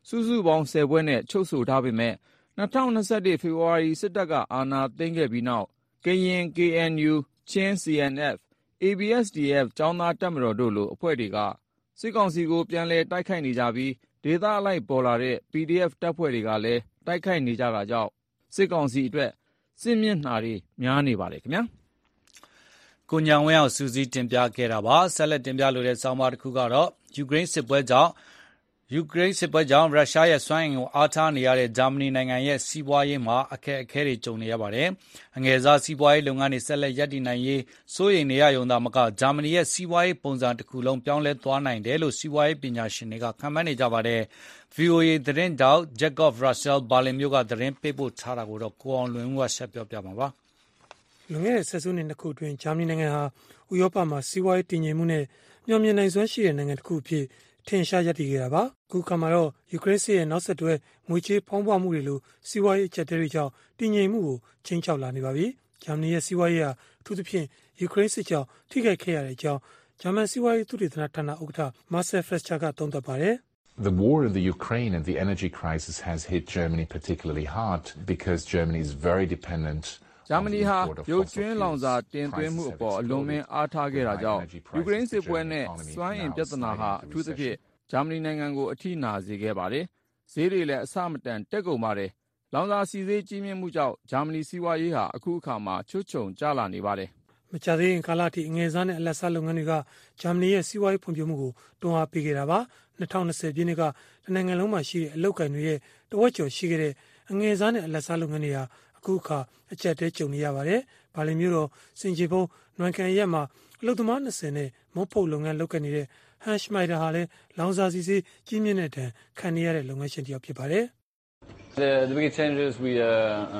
စုစုပေါင်းဆယ်ပွဲနဲ့ချုပ်ဆိုထားပေမဲ့၂၀၂၁ ဖေဖော်ဝါရီစစ်တပ်ကအာဏာသိမ်းခဲ့ပြီးနောက်ကရင် ကေအန်ယူ ချင်း စီအန်အက်ဖ် အေ ဘီ အက်စ် ဒီ အက်ဖ် ကျောင်းသားတပ်မတော်တို့လိုအဖွဲ့တွေကစစ်ကောင်စီကိုပြန်လည်တိုက်ခိုက်နေကြပြီးဒေသအလိုက်ပေါ်လာတဲ့ ပီဒီအက်ဖ် တပ်ဖွဲ့တွေကလည်းတိုက်ခိုက်နေကြတာကြောင့်စစ်ကောင်စီအတွက်စစ်မျက်နှာတွေများနေပါတယ်ခင်ဗျာကိုညံဝင်းအောင်စူးစီးတင်ပြခဲ့တာပါဆက်လက်တင်ပြလိုတဲ့ဆောင်းပါးတစ်ခုကတော့ယူကရိန်းစစ်ပွဲကြောင့်ယူကရိန်းစစ်ပွဲကြောင့်ရုရှားရဲ့စွမ်းအင်ကိုအားထားနေရတဲ့ဂျာမနီနိုင်ငံရဲ့စီးပွားရေးမှာအခက်အခဲတွေကြုံနေရပါတယ်။အငယ်စားစီးပွားရေးလုပ်ငန်းတွေဆက်လက်ရပ်တည်နိုင်ရေးစိုးရိမ်နေရရုံသာမကဂျာမနီရဲ့စီးပွားရေးပုံစံတစ်ခုလုံးပြောင်းလဲသွားနိုင်တယ်လို့စီးပွားရေးပညာရှင်တွေကခန့်မှန်းနေကြပါတယ်။ ဗွီအိုအေ သတင်းတောက်ဂျက်ကော့ဖ် ရုဆဲလ်ဘာလင်မြို့ကသတင်းပေးပို့ထားတာကိုတော့ကိုအောင်လွင်ဦးကဆက်ပြောပြမှာပါ။လွန်ခဲ့တဲ့ဆက်စုနှစ်နှစ်ခုအတွင်းဂျာမနီနိုင်ငံဟာဥရောပမှာစီးပွားရေးတည်ငြိမ်မှုနဲ့မျှော်မြင်နိုင်စွမ်းရှိတဲ့နိုင်ငံတစ်ခုအဖြစ်ထင်ရှားရပ်တည်ခဲ့တာပါ။အခုခါမှာတော့ယူကရိန်းစစ်ရဲ့နောက်ဆက်တွဲငွေကြေးဖောင်းပွမှုတွေလိုစီးပွားရေးအကျပ်အတည်းတွေကြောင့်တည်ငြိမ်မှုကိုချင်းချောက်လာနေပါပြီ။ဂျာမနီရဲ့စီးပွားရေးဟာအထူးသဖြင့်ယူကရိန်းစစ်ကြောင့်ထိခိုက်ခဲ့ရတဲ့အကြောင်းဂျာမန်စီးပွားရေးသုတေသနဌာနဥက္ကဋ္ဌမာဆယ်ဖရက်ချာကသုံးသပ်ပါတယ်။ The war in the Ukraine and the energy crisis has hit Germany particularly hard because Germany is very dependent ဂျာမနီဟာရုပ်ကျွင်းလောင်စာတင်သွင်းမှုအပေါ်အလွန်မင်းအားထားခဲ့တာကြောင့်ယူကရိန်းစစ်ပွဲနဲ့စွမ်းအင်ပြဿနာဟာအထူးသဖြင့်ဂျာမနီနိုင်ငံကိုအထိနာစေခဲ့ပါတယ်။ဈေးတွေလည်းအဆမတန်တက်ကုန်ပါတယ်။လောင်စာဆီဈေးကြီးမြင့်မှုကြောင့်ဂျာမနီစီးပွားရေးဟာအခုအခါမှာချွတ်ချုံကျလာနေပါတယ်။မကြာသေးခင်ကာလအထိအငယ်စားနဲ့အလတ်စားလုပ်ငန်းတွေကဂျာမနီရဲ့စီးပွားရေးဖွံ့ဖြိုးမှုကိုတွန်းအားပေးခဲ့တာပါ။၂၀၂၀ပြည့်နှစ်ကတနိုင်ငံလုံးမှာရှိတဲ့အလုပ်ကိုင်တွေရဲ့တဝက်ကျော်ရှိခဲ့တဲ့အငယ်စားနဲ့အလတ်စားလုပ်ငန်းတွေဟာအခုအခါအကျပ်တဲကြုံနေရပါတယ်။ဘာလင်မြို့တော်စင်ချေဖုံးနွမ်ကန်ရက်မှာအလုပ်သမား၂၀နဲ့မုတ်ဖုတ်လုပ်ငန်းလုပ်ကိုင်နေတဲ့ဟန်ရှမိုက်ဒါဟာလည်းလောင်စာဆီဈေးကြီးမြင့်တဲ့ဒဏ်ခံနေရတဲ့လုပ်ငန်းရှင်တစ်ယောက်ဖြစ်ပါတယ်။ The, the biggest challenges we uh,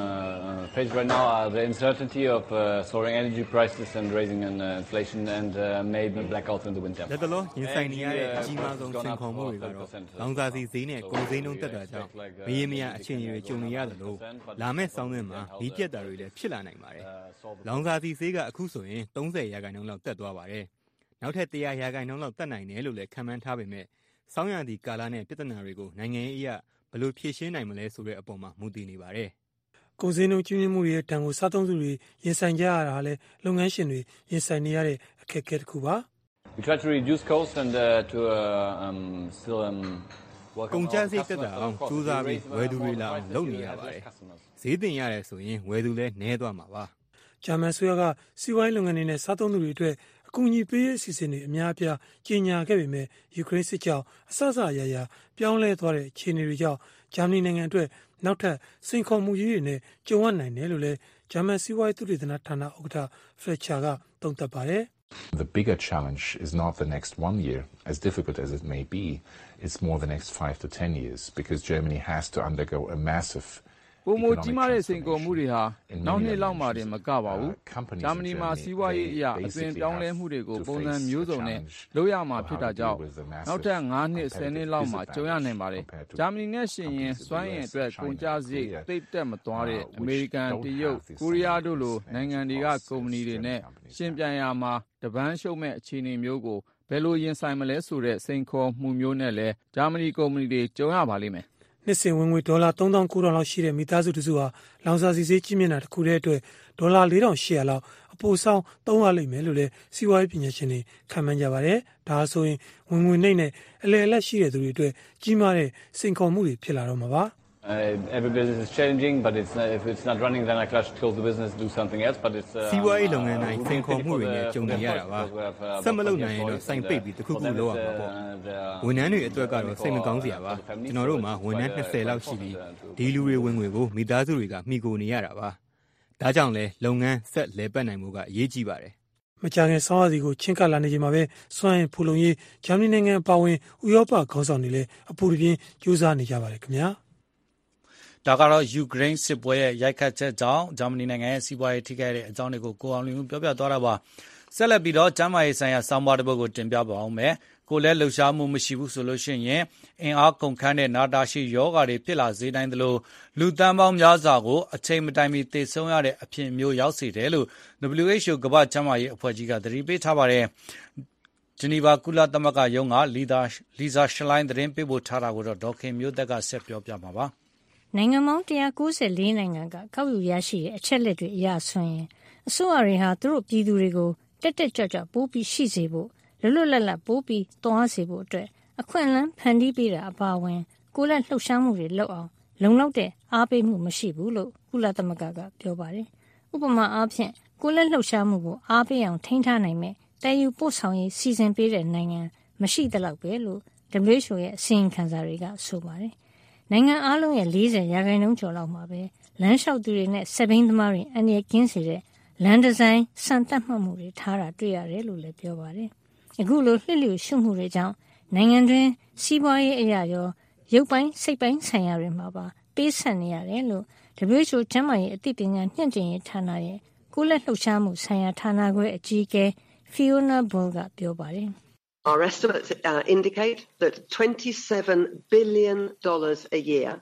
uh, face right now are the uncertainty of uh, soaring energy prices and raising an, uh, inflation and uh, maybe blackouts in the winter. လက်တလောရင်ဆိုင်နေရတဲ့အကြီးမားဆုံးစိန်ခေါ်မှုတွေကတော့လောင်စာဆီဈေးနဲ့ကုန်ဈေးနှုန်းတက်တာကြောင့်မရေမရအခြေအနေတွေကြုံနေရတယ်လို့လာမယ့်ဆောင်းသွင်းမှာမီးပြတ်တာတွေလည်းဖြစ်လာနိုင်ပါတယ်။လောင်စာဆီဈေးကအခုဆိုရင်၃၀ရာခိုင်နှုန်းလောက်တက်သွားပါတယ်။နောက်ထပ်၁၀၀ရာခိုင်နှုန်းလောက်တက်နိုင်တယ်လို့လည်းခန့်မှန်းထားပေမဲ့ဆောင်းရာသီကာလနဲ့ပြဿနာတွေကိုနိုင်ငံရေးအရဘယ်လိုဖြေရှင်းနိုင်မလဲဆိုတဲ့အပေါ်မှာမူတည်နေပါတယ်။ကုန်ဈေးနှုန်းကြီးမြင့်မှုရဲ့တန်ကိုစားသုံးစုတွေရင်ဆိုင်ကြရတာလည်းလုပ်ငန်းရှင်တွေရင်ဆိုင်နေရတဲ့အခက်အခဲတစ်ခုပါ။ We try to reduce costs and uh, to uh, um still um ကုန်ကျစရိတ်တက်တာအောင်စူးစမ်းပြီးဝယ်သူတွေလာအောင်လုပ်နေရပါတယ်။ဈေးတင်ရတယ်ဆိုရင်ဝယ်သူလည်းနည်းသွားမှာပါ။ဂျာမန်ဆိုရကစီးပွားရေးလုပ်ငန်းတွေနဲ့စားသုံးသူတွေအတွက်အကူအညီပေးရေးအစီအစဉ်တွေအများအပြားကြီးညာခဲ့ပေမဲ့ယူကရိန်းစစ်ကြောင့်အဆအဆအရာရာပြောင်းလဲသွားတဲ့အခြေအနေတွေကြောင့်ဂျာမနီနိုင်ငံအတွက်နောက်ထပ်စိန်ခေါ်မှုကြီးတွေနဲ့ကြုံရနိုင်တယ်လို့လည်းဂျာမန်စီးပွားရေးသုတေသနဌာနဥက္ကဋ္ဌဖရက်ချာကသုံးသပ်ပါတယ်။ The bigger challenge is not the next one year, as difficult as it may be. It's more the next five to ten years, because Germany has to undergo a massive ပုံမကြီးမားတဲ့စိန်ခေါ်မှုတွေဟာနောက်နှစ်လောက်မှတည်းမကပါဘူး။ဂျာမနီမှာစီးပွားရေးအရာအသွင်ပြောင်းလဲမှုတွေကိုပုံစံမျိုးစုံနဲ့လုပ်ရမှာဖြစ်တာကြောင့်နောက်ထပ်၅နှစ်ဆယ်နှစ်လောက်မှကြုံရနိုင်ပါတယ်။ဂျာမနီနဲ့ရှင်ရင်စွမ်းအင်အတွက်ကုန်ကျစရိတ်သိပ်တက်မသွားတဲ့အမေရိကန်၊တရုတ်၊ကိုရီးယားတို့လိုနိုင်ငံတွေကကုမ္ပဏီတွေနဲ့ရှင်ပြိုင်ရာမှာတပန်းရှုံမဲ့အခြေအနေမျိုးကိုဘယ်လိုရင်ဆိုင်မလဲဆိုတဲ့စိန်ခေါ်မှုမျိုးနဲ့လည်းဂျာမနီကုမ္ပဏီတွေကြုံရပါလိမ့်မယ်။နှစ်စဉ်ဝင်ငွေဒေါ်လာသုံးသောင်းကိုးထောင်လောက်ရှိတဲ့မိသားစုတစုဟာလောင်စာဆီဈေးကြီးမြင့်တာတစ်ခုတည်းအတွက်ဒေါ်လာလေးထောင်ရှစ်ရာလောက်အပိုဆောင်းသုံးရလိမ့်မယ်လို့လည်းစီးပွားရေးပညာရှင်တွေခန့်မှန်းကြပါတယ်။ဒါဆိုရင်ဝင်ငွေနှိမ့်နဲ့အလယ်အလတ်ရှိတဲ့သူတွေအတွက်ကြီးမားတဲ့စိန်ခေါ်မှုတွေဖြစ်လာတော့မှာပါ။ Uh, every business is challenging, but it's not, if it's not running, then I close close the business, do something else. But it's စီးပွားရေးလုပ်ငန်းတိုင်းစိန်ခေါ်မှုတွေနဲ့ကြုံနေရတာပါ။ဆက်မလုပ်နိုင်ရင်တော့စိုင်ပိတ်ပြီးတစ်ခုခုလုပ်ရမှာပေါ့။ဝန်ထမ်းတွေအတွက်ကတော့စိတ်မကောင်းစရာပါ။ကျွန်တော်တို့မှာဝန်ထမ်း၂၀လောက်ရှိပြီးဒီလူတွေဝင်ငွေကိုမိသားစုတွေကမှီခိုနေရတာပါ။ဒါကြောင့်လဲလုပ်ငန်းဆက်လဲပတ်နိုင်မှုကအရေးကြီးပါတယ်။မကြာခင်ဆောင်းရာသီကိုချင်းကပ်လာနေချိန်မှာပဲစွမ်းအင်ဖူလုံရေးဂျာမနီနိုင်ငံအပါအဝင်ဥရောပခေါင်းဆောင်တွေလည်းအပူတပြင်းကြိုးစားနေကြပါတယ်ခင်ဗျာ။ဒါကတော့ယူကရိန်းစစ်ပွဲရဲ့ရိုက်ခတ်ချက်ကြောင့်ဂျာမနီနိုင်ငံရဲ့စီးပွားရေးထိခိုက်တဲ့အကြောင်းတွေကိုကိုအောင်လွင်ပြောပြသွားတာပါဆက်လက်ပြီးတော့ကျန်းမာရေးဆိုင်ရာစောင်းပါးတစ်ပုဒ်ကိုတင်ပြပါအောင်မယ်ကိုလည်းလှုပ်ရှားမှုမရှိဘူးဆိုလို့ရှိရင်အင်အားကုန်ခန်းတဲ့နာတာရှည်ယောဂါတွေဖြစ်လာစေနိုင်သလိုလူတန်းပေါင်းများစွာကိုအချိန်မတိုင်မီသေဆုံးရတဲ့အဖြစ်မျိုးရောက်စေတယ်လို့ ဒဗလျူ အိတ်ချ် အို ကမ္ဘာ့ကျန်းမာရေးအဖွဲ့ကြီးကသတိပေးထားပါတယ်ဂျနီဗာကုလသမဂ္ဂရုံးကလီဒါလီဇာရှလိုင်းသတင်းပေးပို့ထားတာကိုတော့ဒေါခင်မျိုးသက်ကဆက်ပြောပြမှာပါနိုင်ငံပေါင်းone hundred ninety-fourနိုင်ငံကကောက်ယူရရှိတဲ့အချက်လက်တွေအရဆိုရင်အစိုးရတွေဟာသူတို့ပြည်သူတွေကိုတက်တက်ကြွကြွပိုးပြီးရှိစေဖို့လွတ်လွတ်လပ်လပ်ပိုးပြီးသွားစေဖို့အတွက်အခွင့်အလမ်းဖန်တီးပေးတာအပါအဝင်ကိုယ်လက်လှုပ်ရှားမှုတွေလုပ်အောင်လုံလောက်တဲ့အားပေးမှုမရှိဘူးလို့ကုလသမဂ္ဂကပြောပါတယ်။ဥပမာအားဖြင့်ကိုယ်လက်လှုပ်ရှားမှုကိုအားပေးအောင်ထိန်းထားနိုင်မဲ့တည်ယူပို့ဆောင်ရေးစီစဉ်ပေးတဲ့နိုင်ငံမရှိသလောက်ပဲလို့ W H O ရဲ့အစီရင်ခံစာတွေကဆိုပါတယ်။နိုင်ငံအားလုံးရဲ့fortyရာခိုင်နှုန်းကျော်လောက်မှာပဲလမ်းလျှောက်သူတွေနဲ့စက်ဘိန်းသမားတွေအန္တရာယ်ကင်းစေတဲ့လမ်းဒီဇိုင်းစံတတ်မှတ်မှုတွေထားတာတွေ့ရတယ်လို့လည်းပြောပါတယ်။အခုလိုလှစ်လျူရှုမှုတွေကြောင့်နိုင်ငံတွင်းစီးပွားရေးအရာရောရုပ်ပိုင်းစိတ်ပိုင်းဆိုင်ရာတွေမှာပါပေးဆက်နေရတယ်လို့ W H O ကျန်းမာရေးအသိပညာညှင့်တင်ရေးဌာနရဲ့ကိုယ်လက်လှုပ်ရှားမှုဆိုင်ရာဌာနခွဲအကြီးအကဲ Fiona Bull ကပြောပါတယ်။ Our estimates uh, indicate that twenty-seven billion dollars a year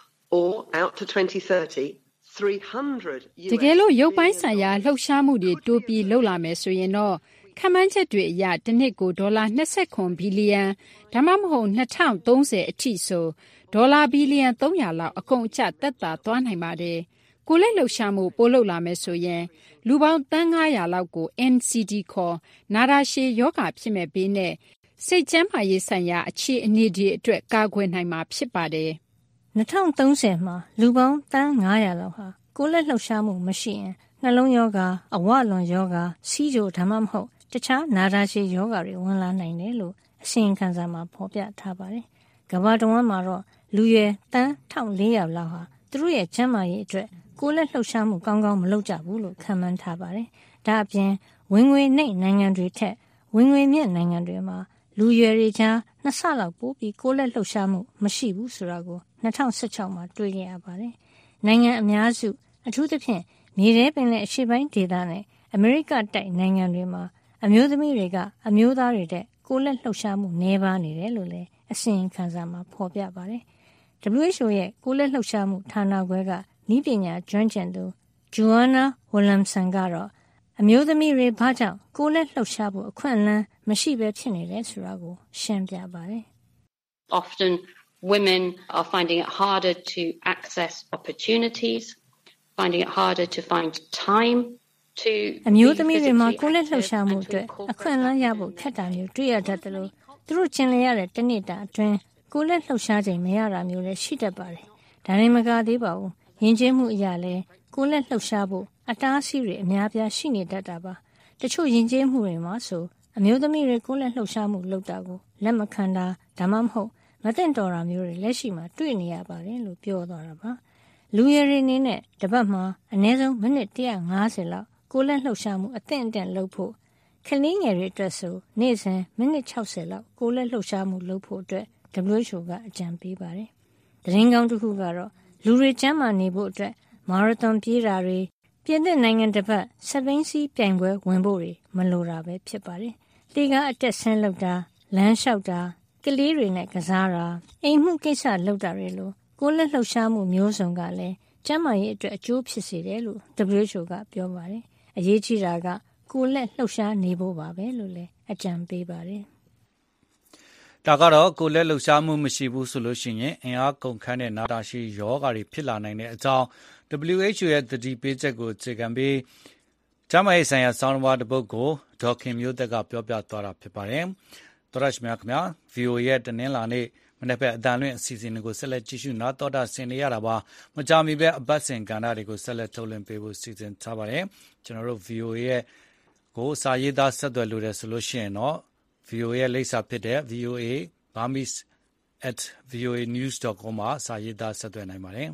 or out to twenty thirty three hundred တကယ်လို့ရုပ်ပိုင်းဆိုင်ရာလှုပ်ရှားမှုတွေတိုးပြီးလှုပ်လာမယ်ဆိုရင်တော့ခန့်မှန်းချက်တွေအရတစ်နှစ်ကိုဒေါ်လာtwenty-nineဘီလီယံဒါမှမဟုတ်twenty thirtyအထိဆိုဒေါ်လာဘီလီယံthree hundredလောက်အကုန်အကျသက်သာသွားနိုင်ပါတယ်။ကိုယ်လက်လှုပ်ရှားမှုပိုလှုပ်လာမယ်ဆိုရင်လူပေါင်းfive hundredလောက်ကို N C D ခေါ်နာတာရှည်ယောဂဖြစ်မဲ့ဘေးနဲ့စိတ်ကျန်းမာရေးဆိုင်ရာအခြေအနေတွေအတွက်ကာကွယ်နိုင်မှာဖြစ်ပါတယ်။twenty thirtyမှာလူပေါင်းfive hundredလောက်ဟာကိုယ်လက်လှုပ်ရှားမှုမရှိရင်နှလုံးယောဂအဝလွန်ယောဂစီးကြိုဒါမှမဟုတ်တခြားနာတာရှည်ယောဂတွေဝင်လာနိုင်တယ်လို့အစီရင်ခံစာမှာဖော်ပြထားပါတယ်။ကမ္ဘာတဝန်းမှာတော့လူရွယ်သန်းone thousand four hundredလောက်ဟာသူတို့ရဲ့ကျန်းမာရေးအတွက်ကိုယ်လက်လှုပ်ရှားမှုကောင်းကောင်းမလုပ်ကြဘူးလို့ခန့်မှန်းထားပါတယ်။ဒါအပြင်ဝင်ငွေနှိပ်နိုင်ငံတွေထက်ဝင်ငွေမြင့်နိုင်ငံတွေမှာလူရွယ်တွေကြားနှစ်ဆလောက်ပိုပြီးကိုယ်လက်လှုပ်ရှားမှုမရှိဘူးဆိုတာကိုtwenty sixteenမှာတွေ့ခဲ့ရပါတယ်။နိုင်ငံအများစုအထူးသဖြင့်မြေထဲပင်လယ်အရှေ့ပိုင်းဒေသနဲ့အမေရိကတိုက်နိုင်ငံတွေမှာအမျိုးသမီးတွေကအမျိုးသားတွေတဲ့ကိုယ်လက်လှုပ်ရှားမှုနည်းပါးနေတယ်လို့လည်းအစီရင်ခံစာမှာဖော်ပြပါတယ်။ W H O ရဲ့ကိုယ်လက်လှုပ်ရှားမှုဌာနခွဲကနည်းပညာကျွမ်းကျင်သူ Joanna Williamson ကတော့အမျိုးသမီးတွေဘာကြောင့်ကိုယ်လက်လှုပ်ရှားဖို့အခွင့်အလမ်းမရှိဘဲဖြစ်နေလဲဆိုတာကိုရှင်းပြပါတယ်။ Often women are finding it harder to access opportunities, finding it harder to find time to အမျိုးသမီးတွေမှာကိုယ်လက်လှုပ်ရှားမှုအတွက်အခွင့်အလမ်းရဖို့ခက်တာမျိုးတွေ့ရတတ်တယ်လို့သူတို့ကျင်လည်ရတဲ့တနေ့တာအတွင်းကိုယ်လက်လှုပ်ရှားခြင်းမရတာမျိုးလည်းရှိတတ်ပါတယ်။ဒါနဲ့မကသေးပါဘူး။ယဉ်ကျေးမှုအရာလည်းကိုယ်လက်လှုပ်ရှားဖို့အတားအဆီးတွေအများပြားရှိနေတတ်တာပါ။တချို့ယဉ်ကျေးမှုတွေမှာဆိုအမျိုးသမီးတွေကိုယ်လက်လှုပ်ရှားမှုလုပ်တာကိုလက်မခံတာဒါမှမဟုတ်မသင့်တော်တာမျိုးတွေလက်ရှိမှာတွေ့နေရပါတယ်လို့ပြောသွားတာပါ။လူရည်ရင်းနဲ့တပတ်မှာအနည်းဆုံးမိနစ်one hundred fiftyလောက်ကိုယ်လက်လှုပ်ရှားမှုအသင့်အတင့်လုပ်ဖို့ကလေးငယ်တွေအတွက်ဆိုနေ့စဉ်မိနစ်sixtyလောက်ကိုယ်လက်လှုပ်ရှားမှုလုပ်ဖို့အတွက် W H O ကအကြံပေးပါတယ်။သတင်းကောင်းတစ်ခုကတော့လူတွေကျန်းမာနေဖို့အတွက်မာရသွန်ပြေးတာတွေပြင်သစ်နိုင်ငံတစ်ပတ်စက်ဘိန်းစီးပြိုင်ပွဲဝင်ဖို့တွေမလိုတာပဲဖြစ်ပါတယ်။လေကားအတက်ဆင်းလုပ်တာလမ်းလျှောက်တာကလေးတွေနဲ့ကစားတာအိမ်မှုကိစ္စလုပ်တာတွေလိုကိုယ်လက်လှုပ်ရှားမှုမျိုးစုံကလည်းကျန်းမာရေးအတွက်အကျိုးဖြစ်စေတယ်လို့ W H O ကပြောပါတယ်။အရေးကြီးတာကကိုယ်လက်လှုပ်ရှားနေဖို့ပါပဲလို့လည်းအကြံပေးပါတယ်။ဒါကတော့ကိုယ်လက်လှုပ်ရှားမှုမရှိဘူးဆိုလို့ရှိရင်အင်အားကုန်ခန်းတဲ့နာတာရှည်ယောဂါတွေဖြစ်လာနိုင်တဲ့အကြောင်း W H O ရဲ့သတိပေးချက်ကိုအခြေခံပြီးကျန်းမာရေးဆိုင်ရာဆောင်းပါးတစ်ပုဒ်ကိုဒေါခင်မျိုးသက်ကပြောပြသွားတာဖြစ်ပါတယ်။သောရရှိမြခင်ဗျာ V O A ရဲ့တနင်္လာနေ့မနေ့ကအတန်လွင့်အစီအစဉ်တွေကိုဆက်လက်ကြည့်ရှုနားတော်တာဆင်နေရတာပါမကြမီပဲအပတ်စဉ်ကဏ္ဍတွေကိုဆက်လက်ထုတ်လွှင့်ပေးဖို့စီစဉ်ထားပါတယ်ကျွန်တော်တို့ V O A ရဲ့ကိုစာရေးသားဆက်သွယ်လို့ရဆိုလို့ရှိရင်တော့ V O A ရဲ့လိပ်စာဖြစ်တဲ့ V O A Burmese at v o a news dot com မှာစာရေးသားဆက်သွယ်နိုင်ပါတယ်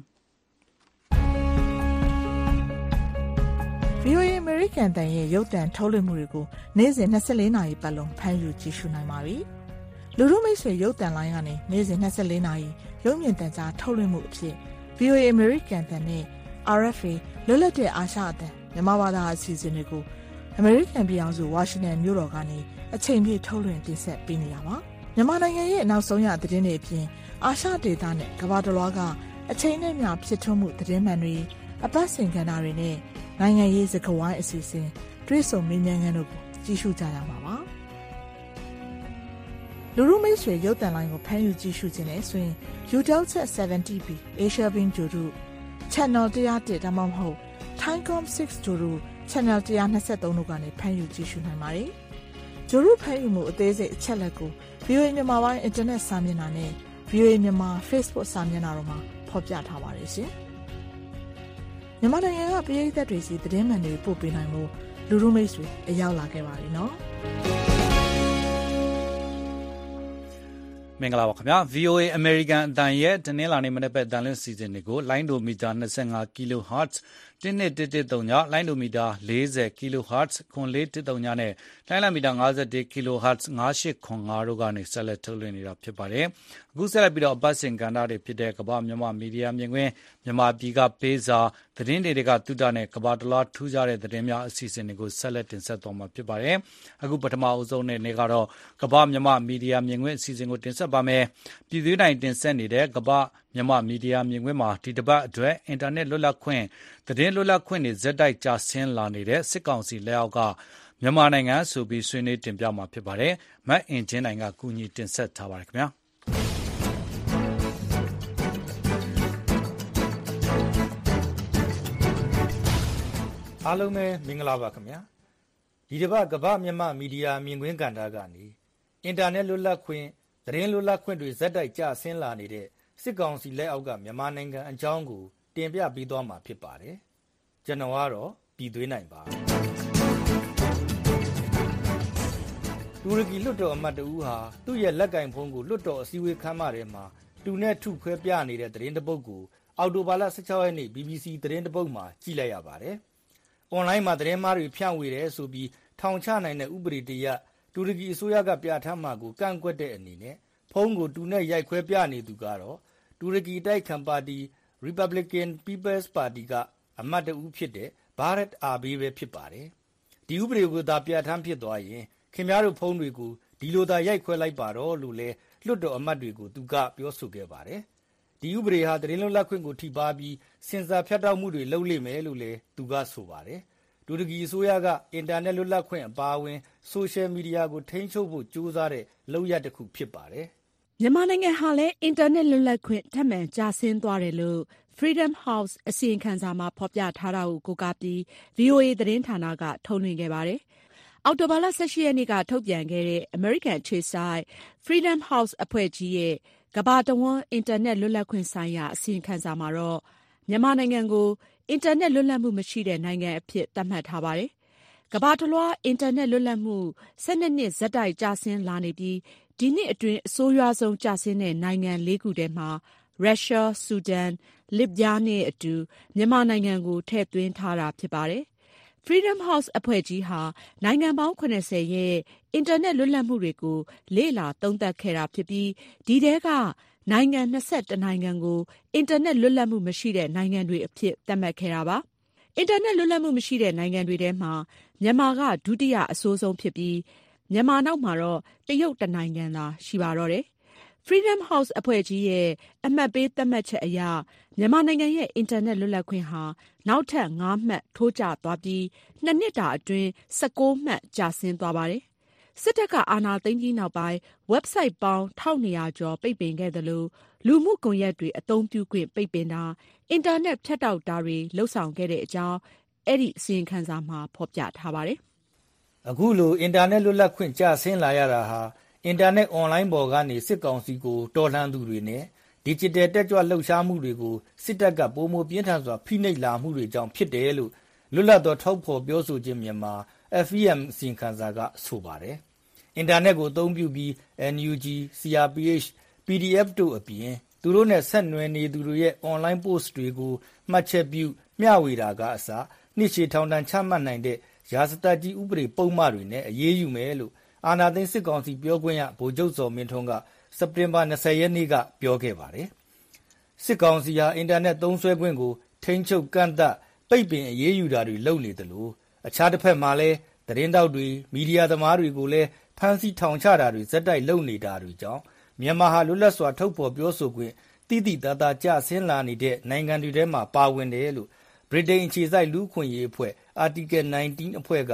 V O A American တန်ရဲ့ရုပ်သံထုတ်လွှင့်မှုတွေကိုနေ့စဉ်twenty-fourနာရီပတ်လုံးဖမ်းယူကြည့်ရှုနိုင်ပါပြီ။လူထုမိတ်ဆွေရုပ်သံလိုင်းကနေနေ့စဉ်twenty-fourနာရီရုပ်မြင်သံကြားထုတ်လွှင့်မှုအဖြစ် V O A American တန်နဲ့ R F A လွတ်လပ်တဲ့အာရှအသံမြန်မာဘာသာအစီအစဉ်တွေကို American ပြည်အောင်စု Washington မြို့တော်ကနေအချိန်ပြည့်ထုတ်လွှင့်တင်ဆက်ပေးနေတာပါ။မြန်မာနိုင်ငံရဲ့နောက်ဆုံးရသတင်းတွေအပြင်အာရှဒေသနဲ့ကမ္ဘာတစ်လွှားကအချိန်နဲ့မျှဖြစ်ထွန်းမှုသတင်းမှန်တွေအပတ်စဉ်ကဏ္ဍတွေနဲ့နိုင်ငံရေးစကားဝိုင်းအစီအစဉ်တွေးဆုံမေးမြန်းခန်းတို့ကိုကြည့်ရှုကြရမှာပါ။လူရုမိတ်ဆွေရုပ်တံလိုင်းကိုဖမ်းယူကြည့်ရှုခြင်းနဲ့ဆိုရင် ယူတယ်ချက် seventy B Asia Beam ဂျိုရု Channel one oh one ဒါမှမဟုတ် Thaicom six ဂျိုရု Channel one twenty-three တို့ကနေဖမ်းယူကြည့်ရှုနိုင်ပါတယ်။ဂျိုရုဖမ်းယူမှုအသေးစိတ်အချက်လက်ကို ဗွီအိုအေ မြန်မာပိုင်းအင်တာနက်စာမျက်နှာနဲ့ ဗွီအိုအေ မြန်မာ Facebook စာမျက်နှာတို့မှာဖော်ပြထားပါတယ်ရှင်။မြန်မာနိုင်ငံကပရိသတ်တွေစီသတင်းမှန်တွေပို့ပေးနိုင်မှုလူရုမိတ်ဆွေအရောက်လာခဲ့ပါပြီနော်။မင်္ဂလာပါခင်ဗျာ ဗွီအိုအေ American အတန်ရဲ့တနင်္လာနေ့မနေ့ပတ်တန်လွင့်စီစဉ်တွေကိုလိုင်းဒိုမီတာtwenty-five ကီလိုဟတ်ဇ်one two one one threeလိုင်းဒိုမီတာfortyကီလိုဟတ်ဇ်four four one zeroနဲ့လိုင်းလမီတာfifty-oneကီလိုဟတ်ဇ်five eight zero fiveတို့ကနေဆက်လက်ထုတ်လွှင့်နေတာဖြစ်ပါတယ်။အခုဆက်လက်ပြီးတော့အပတ်စဉ်ကဏ္ဍတွေဖြစ်တဲ့ကမ္ဘာမြန်မာမီဒီယာမြင်ကွင်းမြန်မာပြည်ကပေးစာသတင်းတွေကတူတာနဲ့ကမ္ဘာတလားထူးခြားတဲ့သတင်းများအစီအစဉ်တွေကိုဆက်လက်တင်ဆက်သွားမှာဖြစ်ပါတယ်။အခုပထမအဦးဆုံးနေ့ကတော့ကမ္ဘာမြန်မာမီဒီယာမြင်ကွင်းအစီအစဉ်ကိုတင်ဆက်ပါမယ်။ပြည်သွေးတိုင်းတင်ဆက်နေတဲ့ကမ္ဘာမြန်မာမီဒီယာမြင်ကွင်းမှာဒီတစ်ပတ်အတွက်အင်တာနက်လွတ်လပ်ခွင့်သတင်းလွတ်လပ်ခွင့်တွေဇက်တိုက်ကျဆင်းလာနေတဲ့စစ်ကောင်စီလက်အောက်ကမြန်မာနိုင်ငံဆိုပြီးဆွေးနွေးတင်ပြမှာဖြစ်ပါတယ်။မတ်အင်ဂျင်နိုင်ကကူညီတင်ဆက်ထားပါတယ်ခင်ဗျာ။အားလုံးပဲမင်္ဂလာပါခင်ဗျာဒီတစ်ပတ်ကမ္ဘာမြန်မာမီဒီယာမြင်ကွင်းကဏ္ဍကနေအင်တာနက်လွတ်လပ်ခွင့်သတင်းလွတ်လပ်ခွင့်တွေဇက်တိုက်ကျဆင်းလာနေတဲ့စစ်ကောင်စီလက်အောက်ကမြန်မာနိုင်ငံအကြောင်းကိုတင်ပြပေးသွားမှာဖြစ်ပါတယ်ကျွန်တော်ကတော့ပြည်သွေးနိုင်ပါတူရကီလွှတ်တော်အမတ်တဦးဟာသူ့ရဲ့လက်ကင်ဖုန်းကိုလွှတ်တော်အစည်းအဝေးခန်းမထဲမှာတူနဲ့ထုခွဲပြနေတဲ့သတင်းတပုတ်ကိုအော်တိုဘာလsixteenရက်နေ့ B B C သတင်းတပုတ်မှာကြည့်လိုက်ရပါတယ်။အွန်လိုင်းမှာသတင်းမှားတွေဖြန့်ဝေတယ်ဆိုပြီးထောင်ချနိုင်တဲ့ဥပဒေတရတူရကီအစိုးရကပြဋ္ဌာန်းမှာကိုကန့်ကွက်တဲ့အနေနဲ့ဖုန်းကိုတူနဲ့ရိုက်ခွဲပြနေသူကတော့တူရကီတိုက်ခံပါတီ Republican People's Party ကအမတ်တဦးဖြစ်တဲ့ဘာရက်အာဘေးပဲဖြစ်ပါတယ်။ဒီဥပဒေကိုသာပြဋ္ဌာန်းဖြစ်သွားရင်ခင်ဗျားတို့ဖုန်းတွေကိုဒီလိုသာရိုက်ခွဲလိုက်ပါတော့လို့လဲလွတ်တော်အမတ်တွေကိုသူကပြောဆိုခဲ့ပါတယ်။ဒီဥပဒေဟာသတင်းလွတ်လပ်ခွင့်ကိုထိပါပြီးစင်စာဖြတ်တောက်မှုတွေလုပ်လိမ့်မယ်လို့လဲသူကဆိုပါတယ်။တူရကီအစိုးရကအင်တာနက်လွတ်လပ်ခွင့်အပါအဝင်ဆိုရှယ်မီဒီယာကိုထိန်းချုပ်ဖို့ကြိုးစားတဲ့လုပ်ရပ်တစ်ခုဖြစ်ပါတယ်။မြန်မာနိုင်ငံဟာလည်းအင်တာနက်လွတ်လပ်ခွင့်ထပ်မံကျဆင်းသွားတယ်လို့ Freedom House အစီရင်ခံစာမှာဖော်ပြထားတာကိုကိုးကားပြီး ဗွီအိုအေ သတင်းဌာနကထုတ်လွှင့်ခဲ့ပါတယ်။အောက်တိုဘာလeighteenရက်နေ့ကထုတ်ပြန်ခဲ့တဲ့ American အခြေစိုက် Freedom House အဖွဲ့ကြီးရဲ့ကမ္ဘာတဝန်းအင်တာနက်လွတ်လပ်ခွင့်ဆိုင်ရာအစီရင်ခံစာမှာတော့မြန်မာနိုင်ငံကိုအင်တာနက်လွတ်လပ်မှုမရှိတဲ့နိုင်ငံအဖြစ်သတ်မှတ်ထားပါတယ်။ကမ္ဘာတလွှားအင်တာနက်လွတ်လပ်မှုtwelveနှစ်ဆက်တိုက်ကျဆင်းလာနေပြီးဒီနှစ်အတွင်းအဆိုးရွားဆုံးကျဆင်းတဲ့နိုင်ငံလေးခုထဲမှာရုရှား၊ဆူဒန်၊လစ်ဗျားနဲ့အတူမြန်မာနိုင်ငံကိုထည့်သွင်းထားတာဖြစ်ပါတယ်။ Freedom House အဖွဲ့ကြီးဟာနိုင်ငံပေါင်းseventyရဲ့အင်တာနက်လွတ်လပ်မှုတွေကိုလေ့လာသုံးသပ်ခဲ့တာဖြစ်ပြီးဒီထဲကနိုင်ငံtwenty-oneနိုင်ငံကိုအင်တာနက်လွတ်လပ်မှုမရှိတဲ့နိုင်ငံတွေအဖြစ်သတ်မှတ်ခဲ့တာပါ။အင်တာနက်လွတ်လပ်မှုမရှိတဲ့နိုင်ငံတွေထဲမှာမြန်မာကဒုတိယအဆိုးဆုံးဖြစ်ပြီးမြန်မာနောက်မှာတော့တရုတ်တနိုင်ငံသာရှိပါတော့တယ်။ Freedom House အဖွဲ့ကြီးရဲ့အမှတ်ပေးသတ်မှတ်ချက်အရမြန်မာနိုင်ငံရဲ့အင်တာနက်လွတ်လပ်ခွင့်ဟာနောက်ထပ်fiveမှတ်ထိုးကျသွားပြီးနှစ်နှစ်တာအတွင်းnineteenမှတ်ကျဆင်းသွားပါတယ်။စစ်တပ်ကအာဏာသိမ်းပြီးနောက်ပိုင်း website ပေါင်းtwelve hundredကျော်ပိတ်ပင်ခဲ့သလိုလူမှုကွန်ရက်တွေအသုံးပြုခွင့်ပိတ်ပင်တာအင်တာနက်ဖြတ်တောက်တာတွေလှုပ်ဆောင်ခဲ့တဲ့အကြောင်းအဲ့ဒီအစီရင်ခံစာမှာဖော်ပြထားပါတယ်။အခုလိုအင်တာနက်လွတ်လပ်ခွင့်ကျဆင်းလာရတာဟာအင်တာနက်အွန်လိုင်းပေါ်ကနေစစ်ကောင်စီကိုတော်လှန်သူတွေနဲ့ဒီဂျစ်တယ်တက်ကြွလှုပ်ရှားမှုတွေကိုစစ်တပ်ကပုံမပြင်းထန်စွာဖိနှိပ်လာမှုတွေကြောင့်ဖြစ်တယ်လို့လွတ်လပ်သောထောက်ဖော်ပြောဆိုခြင်းမြန်မာ F E M စီရင်ခံစာကဆိုပါတယ်။အင်တာနက်ကိုအသုံးပြုပြီး N U G, C R P H, P D F တို့အပြင်သူတို့နဲ့ဆက်နွယ်နေသူတွေရဲ့ online post တွေကိုမှတ်ချက်ပြုမျှဝေတာကအစနှစ်ရှည်ထောင်ဒဏ်ချမှတ်နိုင်တဲ့ရာဇသတ်ကြီးဥပဒေပုံမှန်တွေနဲ့အရေးယူမယ်လို့အာဏာသိမ်းစစ်ကောင်စီပြောခွင့်ရဗိုလ်ချုပ်စောမင်းထွန်းကစက်တင်ဘာtwentyရက်နေ့ကပြောခဲ့ပါတယ်။စစ်ကောင်စီဟာအင်တာနက်သုံးစွဲခွင့်ကိုထိန်းချုပ်ကန့်သတ်ပိတ်ပင်အရေးယူတာတွေလုပ်နေတယ်လို့အခြားတစ်ဖက်မှာလည်းသတင်းတောက်တွေမီဒီယာသမားတွေကိုလည်းဖမ်းဆီးထောင်ချတာတွေဇက်တိုက်လုပ်နေတာတွေကြောင့်မြန်မာဟာလွတ်လပ်စွာထုတ်ဖော်ပြောဆိုခွင့်တိတိတသားကျဆင်းလာနေတဲ့နိုင်ငံတွေထဲမှာပါဝင်တယ်လို့ဗြိတိန်အခြေစိုက်လူ့အခွင့်အရေးအဖွဲ့ Article nineteen အဖွဲ့ကပြ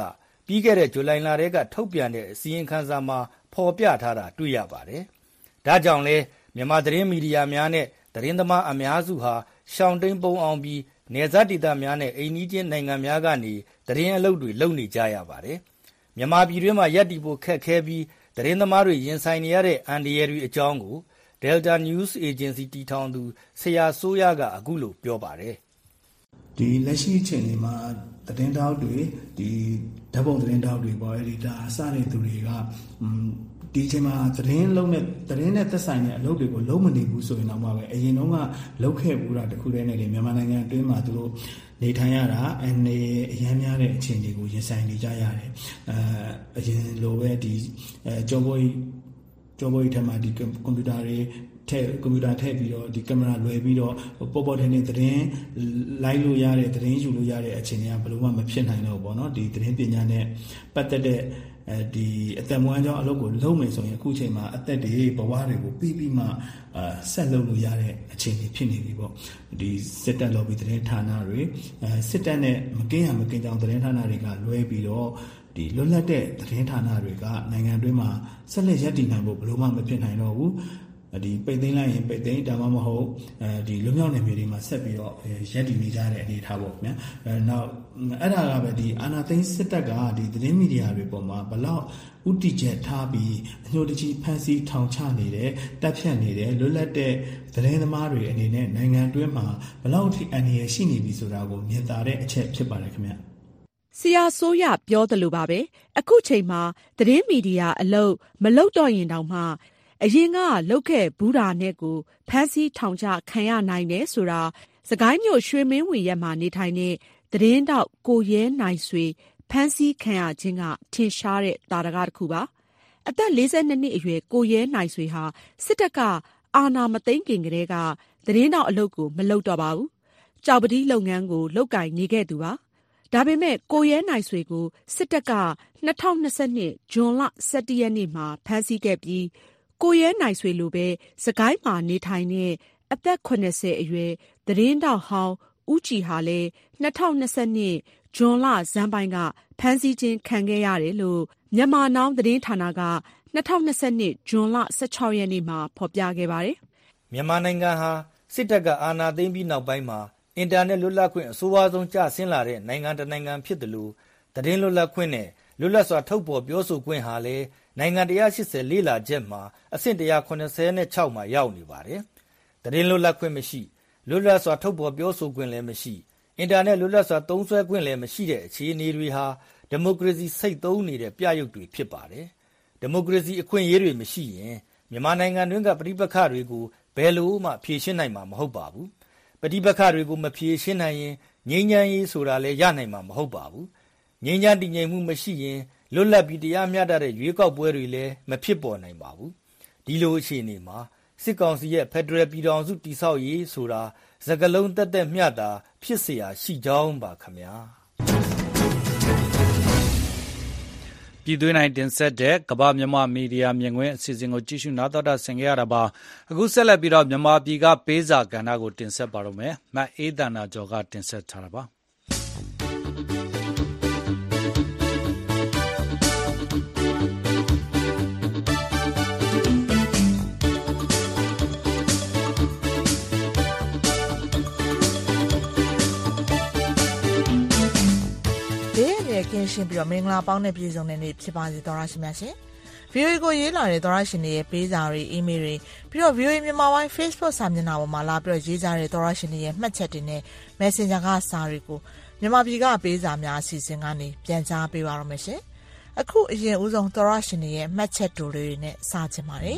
ပြီးခဲ့တဲ့ဇူလိုင်လထဲကထုတ်ပြန်တဲ့အစည်းအဝေးခန်းစာမှာဖော်ပြထားတာတွေ့ရပါတယ်။ဒါကြောင့်လဲမြန်မာသတင်းမီဒီယာများနဲ့သတင်းသမားအများစုဟာရှောင်တိန်ပုံအောင်ပြီးနယ်စပ်ဒေသများနဲ့အိမ်နီးချင်းနိုင်ငံများကနေသတင်းအလုပ်တွေလုပ်နေကြရပါတယ်။မြန်မာပြည်တွင်းမှာရပ်တည်ဖို့ခက်ခဲပြီးသတင်းသမားတွေရင်ဆိုင်နေရတဲ့အန္တရာယ်တွေအကြောင်းကို Delta News Agency တည်ထောင်သူဆရာဆိုးရကအခုလိုပြောပါတယ်။ဒီလက်ရှိအချိန်မှာသတင်းတောက်တွေဒီဓာတ်ပုံသတင်းတောက်တွေပေါ်အဲဒီဒါစတဲ့သူတွေကဒီအချိန်မှာသတင်းလုံးနဲ့သတင်းနဲ့သက်ဆိုင်တဲ့အလုပ်တွေကိုလုံးမနေဘူးဆိုရင်တော့မှပဲအရင်တုန်းကလုပ်ခဲ့ဘူးတာတခုတည်းနဲ့လေမြန်မာနိုင်ငံအတွင်းမှာသူတို့နေထိုင်ရတာအနေအရန်များတဲ့အခြေအနေကိုရင်ဆိုင်နေကြရတယ်အဲအရင်လိုပဲဒီအဲကြော်ဘွေးကြော်ဘွေးထဲမှာဒီကွန်ပျူတာတွေထည့်ကွန်ပျူတာထည့်ပြီးတော့ဒီကင်မရာလွှဲပြီးတော့ပေါ်ပေါ်ထင်းထင်းသတင်းလိုက်လို့ရတဲ့သတင်းယူလို့ရတဲ့အခြေအနေကဘယ်လိုမှမဖြစ်နိုင်တော့ဘူးပေါ့နော်ဒီသတင်းပညာနဲ့ပတ်သက်တဲ့အဲဒီအသက်မွေးကြောင်းအလုပ်ကိုလုပ်မယ်ဆိုရင်အခုချိန်မှာအသက်တွေဘဝတွေကိုပြီးပြီးမှအာဆက်လုပ်လို့ရတဲ့အခြေအနေဖြစ်နေပြီပေါ့ဒီစစ်တပ် lobby သတင်းဌာနတွေအဲစစ်တပ်နဲ့မကင်းရမကင်းကြောင်သတင်းဌာနတွေကလွဲပြီးတော့ဒီလွတ်လပ်တဲ့သတင်းဌာနတွေကနိုင်ငံတွင်းမှာဆက်လက်ရပ်တည်နိုင်ဖို့ဘယ်လိုမှမဖြစ်နိုင်တော့ဘူးဒီပိတ်သိမ်းလိုက်ရင်ပိတ်သိမ်းဒါမှမဟုတ်အဲဒီလွမြောက်နယ်မြေတွေမှာဆက်ပြီးတော့ရပ်တည်နေကြတဲ့အနေအထားပေါ့ဗျာအဲနောက်အဲ့ဒါကပဲဒီအာဏာသိမ်းစစ်တပ်ကဒီသတင်းမီဒီယာတွေပေါ်မှာဘလောက်ဥတီချက်ထားပြီးအညှို့တကြီးဖန်ဆီးထောင်ချနေတယ်တပ်ဖြတ်နေတယ်လွတ်လပ်တဲ့သတင်းသမားတွေအနေနဲ့နိုင်ငံတွင်းမှာဘလောက်အထိအန္တရာယ်ရှိနေပြီဆိုတာကိုမြင်သာတဲ့အချက်ဖြစ်ပါတယ်ခင်ဗျဆရာဆိုးရပြောသလိုပါပဲအခုချိန်မှာသတင်းမီဒီယာအလုပ်မလုပ်တော့ရင်တောင်မှအရင်ကလုပ်ခဲ့ဘူးတာနဲ့ကိုဖမ်းဆီးထောင်ချခံရနိုင်တယ်ဆိုတာစကိုင်းမြို့ရွှေမင်းဝေရက်မှာနေထိုင်တဲ့သတင်းတောက်ကိုရဲနိုင်ဆွေဖမ်းဆီးခံရခြင်းကထင်ရှားတဲ့တာရကတစ်ခုပါအသက်၄၂နှစ်အရွယ်ကိုရဲနိုင်ဆွေဟာစစ်တပ်ကအာဏာမသိမ်းခင်ကတည်းကသတင်းတောက်အလုပ်ကိုမလုပ်တော့ပါဘူးကြောက်ပတိလုပ်ငန်းကိုလုပ်ကင်နေခဲ့သူပါဒါပေမဲ့ကိုရဲနိုင်ဆွေကိုစစ်တပ်က၂၀၂၂ဇွန်လ၁၁ရက်နေ့မှာဖမ်းဆီးခဲ့ပြီးကိုရဲနိုင်ဆွေလိုပဲစကိုင်းမှာနေထိုင်တဲ့အသက်၇၀အရွယ်သတင်းတောက်ဟောင်းဦးကြည်ဟာလည်း၂၀၂၂ဇွန်လဇန်းပိုင်းကဖမ်းဆီးခြင်းခံခဲ့ရတယ်လို့မြန်မာနောင်သတင်းဌာနက၂၀၂၂ဇွန်လ၁၆ရက်နေ့မှာဖော်ပြခဲ့ပါတယ်။မြန်မာနိုင်ငံဟာစစ်တပ်ကအာဏာသိမ်းပြီးနောက်ပိုင်းမှာအင်တာနက်လွတ်လပ်ခွင့်အဆိုးအဝါးဆုံးကျဆင်းလာတဲ့နိုင်ငံတစ်နိုင်ငံဖြစ်တယ်လို့သတင်းလွတ်လပ်ခွင့်နဲ့လွတ်လပ်စွာထုတ်ဖော်ပြောဆိုခွင့်ဟာလည်းနိုင်ငံတစ်ရာ၈၀လေ့လာချက်မှာအဆင့်တစ်ရာ၇၆မှာရောက်နေပါတယ်။သတင်းလွတ်လပ်ခွင့်မရှိလွတ်လပ်စွာထုတ်ဖော်ပြောဆိုခွင့်လည်းမရှိအင်တာနက်လွတ်လပ်စွာသုံးစွဲခွင့်လည်းမရှိတဲ့အခြေအနေတွေဟာဒီမိုကရေစီစိတ်သုံးနေတဲ့ပြရုပ်တွေဖြစ်ပါတယ်။ဒီမိုကရေစီအခွင့်အရေးတွေမရှိရင်မြန်မာနိုင်ငံတွင်းကပဋိပက္ခတွေကိုဘယ်လိုမှဖြေရှင်းနိုင်မှာမဟုတ်ပါဘူး။ပဋိပက္ခတွေကိုမဖြေရှင်းနိုင်ရင်ငြိမ်းချမ်းရေးဆိုတာလည်းရနိုင်မှာမဟုတ်ပါဘူး။ငြိမ်းချမ်းတည်ငြိမ်မှုမရှိရင်လွတ်လပ်ပြီးတရားမျှတတဲ့ရွေးကောက်ပွဲတွေလည်းမဖြစ်ပေါ်နိုင်ပါဘူး။ဒီလိုအခြေအနေမှာစစ်ကောင်စီရဲ့ဖက်ဒရယ်ပြည်ထောင်စုတည်ဆောက်ရေးဆိုတာစကားလုံးတက်တက်မျှတာဖြစ်เสียရှိကြောင်းပါခင်ဗျာပြည်တွင်းနိုင်တင်ဆက်တဲ့ကမ္ဘာမြန်မာမီဒီယာမြင်ကွင်းအစီအစဉ်ကိုကြည့်ရှုနားတော်တာဆင်ကြရတာပါအခုဆက်လက်ပြီးတော့မြန်မာပြည်ကပေးစာကဏ္ဍကိုတင်ဆက်ပါတော့မယ်မတ်အေးတနာကျော်ကတင်ဆက်ထားတာပါကင်းရှင်းပြီးတော့မင်္ဂလာပေါင်းနဲ့ပြည်စုံတဲ့နေ့ဖြစ်ပါစေသောရရှိမြတ်ရှင် ဗီအိုအေ ကိုရေးလာတဲ့သောရရှင်တွေရဲ့ပေးစာတွေအီးမေးလ်တွေပြီးတော့ ဗီအိုအေ မြန်မာပိုင်း Facebook စာမျက်နှာပေါ်မှာလာပြီးတော့ရေးကြတဲ့သောရရှင်တွေရဲ့မှတ်ချက်တွေနဲ့ Messenger ကစာတွေကိုမြန်မာပြည်ကပေးစာများအစီအစဉ်ကနေပြန်ကြားပေးပါရမယ်ရှင်အခုအရင်ဦးဆုံးသောရရှင်တွေရဲ့မှတ်ချက်တူတွေနဲ့စချင်ပါတယ်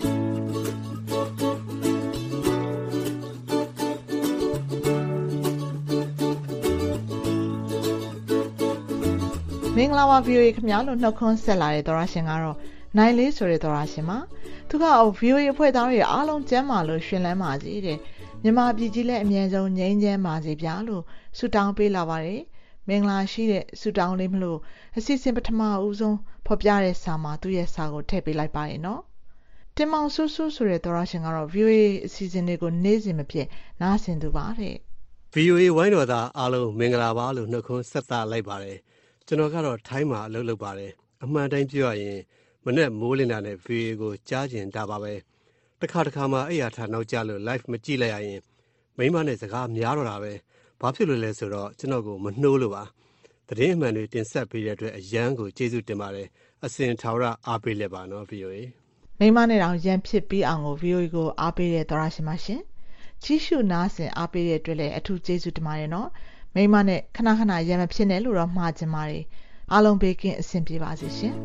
မင်္ဂလာပါ ဗီအိုအေ ခင်ဗျားလို့နှုတ်ခွန်းဆက်လာတဲ့သောရရှင်ကတော့နိုင်လေးဆိုတဲ့သောရရှင်ပါသူက ဗီအိုအေ အဖွဲ့သားတွေအားလုံးကျမ်းမာလို့ရှင်လန်းပါစေတဲ့မြန်မာပြည်ကြီးလည်းအမြဲဆုံးငြိမ်းချမ်းပါစေဗျာလို့ဆုတောင်းပေးလာပါတယ်မင်္ဂလာရှိတဲ့ဆုတောင်းလေးမလို့အစီအစဉ်ပထမဦးဆုံးဖော်ပြတဲ့စာမှာသူ့ရဲ့စာကိုထည့်ပေးလိုက်ပါရနော်တင်မောင်ဆူဆူဆိုတဲ့သောရရှင်ကတော့ ဗီအိုအေ အစီအစဉ်တွေကိုနေ့စဉ်မပြတ်နားဆင်သူပါတဲ့ဗီအိုအေ ဝိုင်းတော်သားအားလုံးမင်္ဂလာပါလို့နှုတ်ခွန်းဆက်သလိုက်ပါတယ်ကျွန်တော်ကတော့ထိုင်းမှာအလုပ်လုပ်ပါတယ်အမှန်တိုင်းပြောရရင်မနေ့မိုးလင်းတာနဲ့ ဗီအိုအေ ကိုကြားကျင်တာပါပဲတခါတခါမှအဲ့ရထားနောက်ကျလို့ live မကြည့်လိုက်ရရင်မိမနဲ့စကားများတော့တာပဲဘာဖြစ်လို့လဲဆိုတော့ကျွန်တော်ကိုမနှိုးလို့ပါသတင်းအမှန်တွေတင်ဆက်ပေးတဲ့အတွက်အရန်ကိုကျေးဇူးတင်ပါတယ်အစင်ထာဝရအားပေးလက်ပါနော် ဗီအိုအေမိမနဲ့တောင်ရန်ဖြစ်ပြီးအောင်ကို ဗီအိုအေ ကိုအားပေးတဲ့သောရရှင်ပါရှင်ကြီးစုနားဆင်အားပေးတဲ့အတွက်လည်းအထူးကျေးဇူးတင်ပါတယ်နော်မိမနဲ့ခဏခဏရန်မဖြစ်နဲ့လို့တော့မှားချင်ပါတယ်အားလုံးဘေးကင်းအဆင်ပြေပါစေရှင်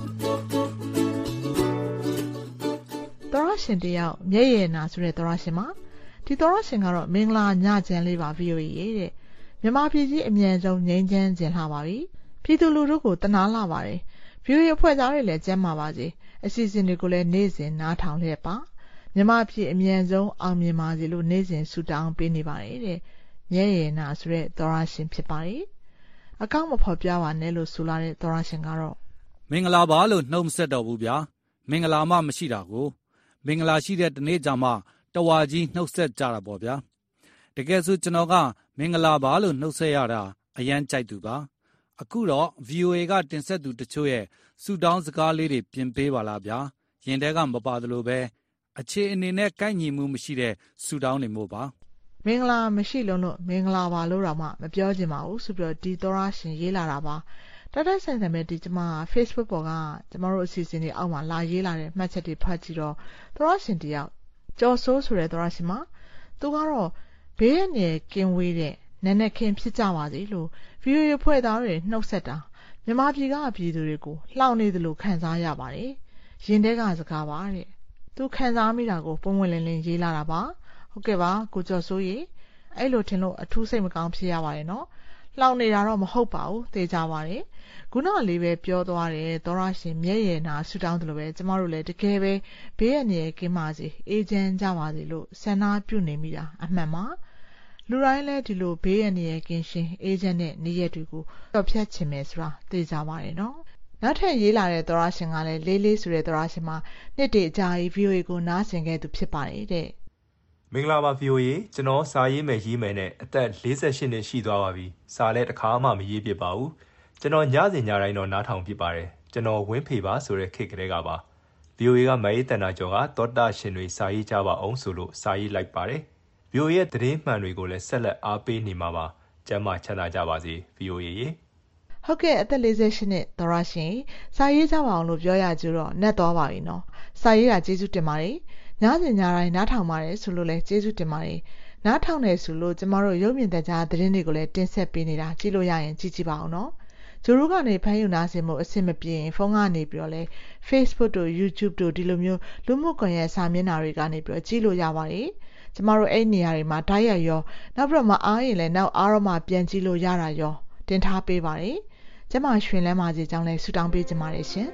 သောရရှင်တယောက်မျက်ရည်နာဆိုတဲ့သောရရှင်မှာဒီသောရရှင်ကတော့မင်္ဂလာညချမ်းလေးပါ ဗီအိုအေ ရဲ့တဲ့မြန်မာပြည်ကြီးအမြန်ဆုံးငြိမ်းချမ်းခြင်းလှပါပြီပြည်သူလူထုကိုတနာလှပါတယ် ဗီအိုအေ အဖွဲ့သားတွေလည်းကျန်းမာပါစေအစီအစဉ်တွေကိုလည်းနေ့စဉ်နားထောင်လျက်ပါမြန်မာပြည်အမြန်ဆုံးအောင်မြင်ပါစေလို့နေ့စဉ်ဆုတောင်းပေးနေပါတယ်တဲ့မျက်ရည်နာဆိုတဲ့သောရရှင်ဖြစ်ပါတယ်အကောင့်မဖော်ပြပါနဲ့လို့ဆိုလာတဲ့သောရရှင်ကတော့မင်္ဂလာပါလို့နှုတ်ဆက်တော်ဘူးဗျာမင်္ဂလာမှမရှိတာကိုမင်္ဂလာရှိတဲ့တနေ့ကြမှာတဝါကြီးနှုတ်ဆက်ကြတာပေါ့ဗျာတကယ်ဆိုကျွန်တော်ကမင်္ဂလာပါလို့နှုတ်ဆက်ရတာအရန်ကြိုက်သူပါအခုတော့ ဗီအိုအေ ကတင်ဆက်သူတချို့ရဲ့စူတောင်းစကားလေးတွေပြင်ပေးပါလားဗျာရင်ထဲကမပါသလိုပဲအခြေအနေနဲ့ကိုက်ညီမှုမရှိတဲ့စူတောင်းနေမို့ပါမင်္ဂလာမရှိလုံးလို့မင်္ဂလာပါလို့တော့မှမပြောချင်ပါဘူးဆိုပြီးတော့ဒီသောရရှင်ရေးလာတာပါတတဆန်ဆန်ပဲဒီကျမ Facebook ပေါ်ကကျမတို့အစီအစဉ်တွေအောက်မှာလာရေးလာတဲ့မှတ်ချက်တွေဖတ်ကြည့်တော့သောရရှင်တယောက်ကျော်စိုးဆိုတဲ့သောရရှင်မှာသူကတော့ဘေးရနေကင်းဝေးတဲ့နက်နက်ခင်းဖြစ်ကြပါစေလို့ ဗီအိုအေ ဖွဲ့သားတွေနှုတ်ဆက်တာမြန်မာပြည်ကပြည်သူတွေကိုလှောင်နေသလိုခံစားရပါတယ်ရင်ထဲကစကားပါတဲ့သူခံစားမိတာကိုပုံဝင်လင်းလင်းရေးလာတာပါဟုတ်ကဲ့ပါကိုကျော်စိုးရေအဲ့လိုထင်လို့အထူးစိတ်မကောင်းဖြစ်ရပါတယ်နော်လှောင်နေတာတော့မဟုတ်ပါဘူးသိကြပါတယ်ခုနလေးပဲပြောသွားတယ်သောရရှင်မျက်ရည်နာဆူတောင်းတယ်လို့ပဲကျမတို့လည်းတကယ်ပဲဘေးရနေကင်းပါစေအေးချမ်းကြပါစေလို့ဆန္ဒပြုနေမိတာအမှန်ပါလူတိုင်းလည်းဒီလိုဘေးရနေကင်းရှင်အေးချမ်းတဲ့နေ့ရက်တွေကိုတော့ဖြတ်ချင်မယ်ဆိုတာသိကြပါတယ်နော်နောက်ထပ်ရေးလာတဲ့သောရရှင်ကလည်းလေးလေးဆိုတဲ့သောရရှင်မှာနှစ်တည်းအကြာကြီး ဗီအိုအေ ကိုနားဆင်ခဲ့သူဖြစ်ပါတယ်တဲ့မင်္ဂလာပါ ဗီအိုအေ ကျွန်တော်စာရေးမယ်ရေးမယ်နဲ့အသက်လေးဆယ်ရှစ်နှစ်ရှိသွားပါပြီစာလည်းတစ်ခါမှမရေးဖြစ်ပါဘူးကျွန်တော်ညစဉ်ညတိုင်းတော့နားထောင်ဖြစ်ပါတယ်ကျွန်တော်ဝင်းဖေပါဆိုတဲ့ခေတ်ကလေးကပါ ဗီအိုအေ ကမရေးတန်တာကျော်ကသောတာရှင်တွေစာရေးကြပါအောင်ဆိုလို့စာရေးလိုက်ပါတယ် ဗီအိုအေ ရဲ့သတင်းမှန်တွေကိုလည်းဆက်လက်အားပေးနေမှာပါကျမ်းမာချမ်းသာကြပါစေ ဗီအိုအေ ရေဟုတ်ကဲ့အသက်လေးဆယ်ရှစ်နှစ်သောရရှင်စာရေးကြပါအောင်လို့ပြောရကြတော့နှက်သွားပါပြီနော်စာရေးတာကျေးဇူးတင်ပါတယ်ညစဉ်ညတိုင်းနားထောင်ပါတယ်ဆိုလို့လည်းကျေးဇူးတင်ပါတယ်နားထောင်နေဆိုလို့ကျမတို့ရုပ်မြင်သံကြားသတင်းတွေကိုလည်းတင်ဆက်ပေးနေတာကြည့်လို့ရရင်ကြည့်ကြည့်ပါအောင်နော်ဂျိုရိုကနေဖမ်းယူနားဆင်မှုအဆင်မပြေရင်ဖုန်းကနေပြီးတော့လဲ Facebook တို့ YouTube တို့ဒီလိုမျိုးလူမှုကွန်ရက်စာမျက်နှာတွေကနေပြီးတော့ကြည့်လို့ရပါတယ်ကျမတို့အဲ့နေရာတွေမှာဓာတ်ရိုက်ရောနောက်ပြီးတော့မအားရင်လည်းနောက်အားတော့မှပြန်ကြည့်လို့ရတာရောတင်ထားပေးပါတယ်ကျမရွှင်လန်းပါစေကြောင်းလဲဆုတောင်းပေးကြပါတယ်ရှင်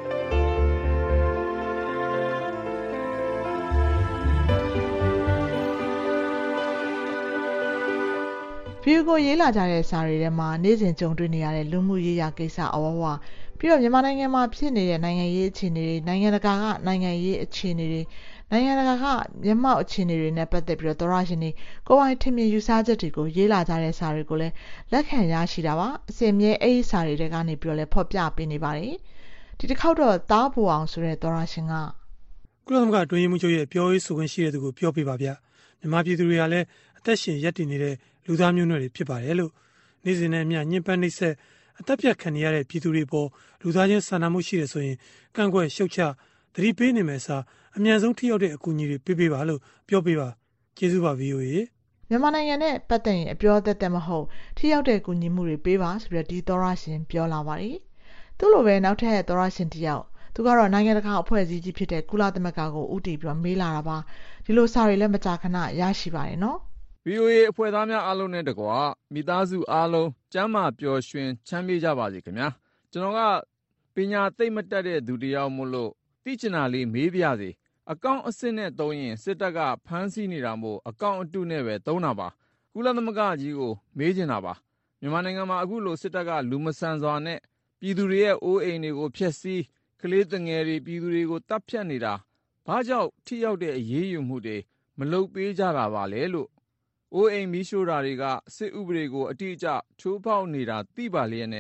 ဗီဒီယိုကိုရေးလာကြတဲ့စာတွေထဲမှာနေ့စဉ်ကြုံတွေ့နေရတဲ့လူမှုရေးရာကိစ္စအဝဝပြီးတော့မြန်မာနိုင်ငံမှာဖြစ်နေတဲ့နိုင်ငံရေးအခြေအနေတွေနိုင်ငံတကာကနိုင်ငံရေးအခြေအနေတွေနိုင်ငံတကာကမျက်မှောက်အခြေအနေတွေနဲ့ပတ်သက်ပြီးတော့သောရရှင်တွေကိုယ်ပိုင်ထင်မြင်ယူဆချက်တွေကိုရေးလာကြတဲ့စာတွေကိုလည်းလက်ခံရရှိတာပါအစဉ်မြဲအဲ့ဒီစာတွေထဲကနေပြီးတော့လည်းဖော်ပြပေးနေပါတယ်ဒီတစ်ခေါက်တော့တားပူအောင်ဆိုတဲ့သောရရှင်ကကုလသမဂ္ဂအတွင်းရေးမှူးချုပ်ရဲ့ပြောရေးဆိုခွင့်ရှိတဲ့သူကိုပြောပြပါဗျမြန်မာပြည်သူတွေကလည်းအသက်ရှင်ရပ်တည်နေတဲ့လူသားမျိုးနွယ်တွေဖြစ်ပါတယ်လို့နေ့စဉ်နဲ့အမျှညှဉ်းပန်းနှိပ်စက်အသက်ပြတ်ခံနေရတဲ့ပြည်သူတွေပေါ်လူသားချင်းစာနာမှုရှိတယ်ဆိုရင်ကန့်ကွက်ရှုတ်ချသတိပေးနေမယ်စာအမြန်ဆုံးထိရောက်တဲ့အကူအညီတွေပေးပေးပါလို့ပြောပေးပါကျေးဇူးပါ ဗီအိုအေမြန်မာနိုင်ငံနဲ့ပတ်သက်ရင်အပြောသက်သက်မဟုတ်ထိရောက်တဲ့ကူညီမှုတွေပေးပါဆိုပြီးတော့ဒီသောရရှင်ပြောလာပါတယ်သူ့လိုပဲနောက်ထပ်သောရရှင်တစ်ယောက်သူကတော့နိုင်ငံတကာအဖွဲ့အစည်းကြီးဖြစ်တဲ့ကုလသမဂ္ဂကိုဦးတည်ပြီးတော့မေးလာတာပါဒီလိုစာတွေလည်းမကြာခဏရရှိပါတယ်နော်ဗီအိုအေ အဖွဲ့သားများအားလုံးနဲ့တကွာမိသားစုအားလုံးကျမ်းမာပျော်ရွှင်ချမ်းမြေ့ကြပါစေခင်ဗျာကျွန်တော်ကပညာသိမ့်မတတ်တဲ့သူတယောက်မို့လို့သိချင်တာလေးမေးပြစေအကောင့်အစစ်နဲ့သုံးရင်စစ်တပ်ကဖမ်းဆီးနေတာမို့အကောင့်အတုနဲ့ပဲသုံးတာပါကုလသမဂ္ဂကြီးကိုမေးချင်တာပါမြန်မာနိုင်ငံမှာအခုလိုစစ်တပ်ကလူမဆန်စွာနဲ့ပြည်သူတွေရဲ့အိုးအိမ်တွေကိုဖျက်ဆီးကလေးတငယ်တွေပြည်သူတွေကိုတပ်ဖြတ်နေတာဘာကြောင့်ထိရောက်တဲ့အရေးယူမှုတွေမလုပ်ပေးကြတာပါလဲလို့အိုးအိမ်မီးရှို့တာတွေကစစ်ဥပဒေကိုအတိအကျချိုးဖောက်နေတာသိပါလျက်နဲ့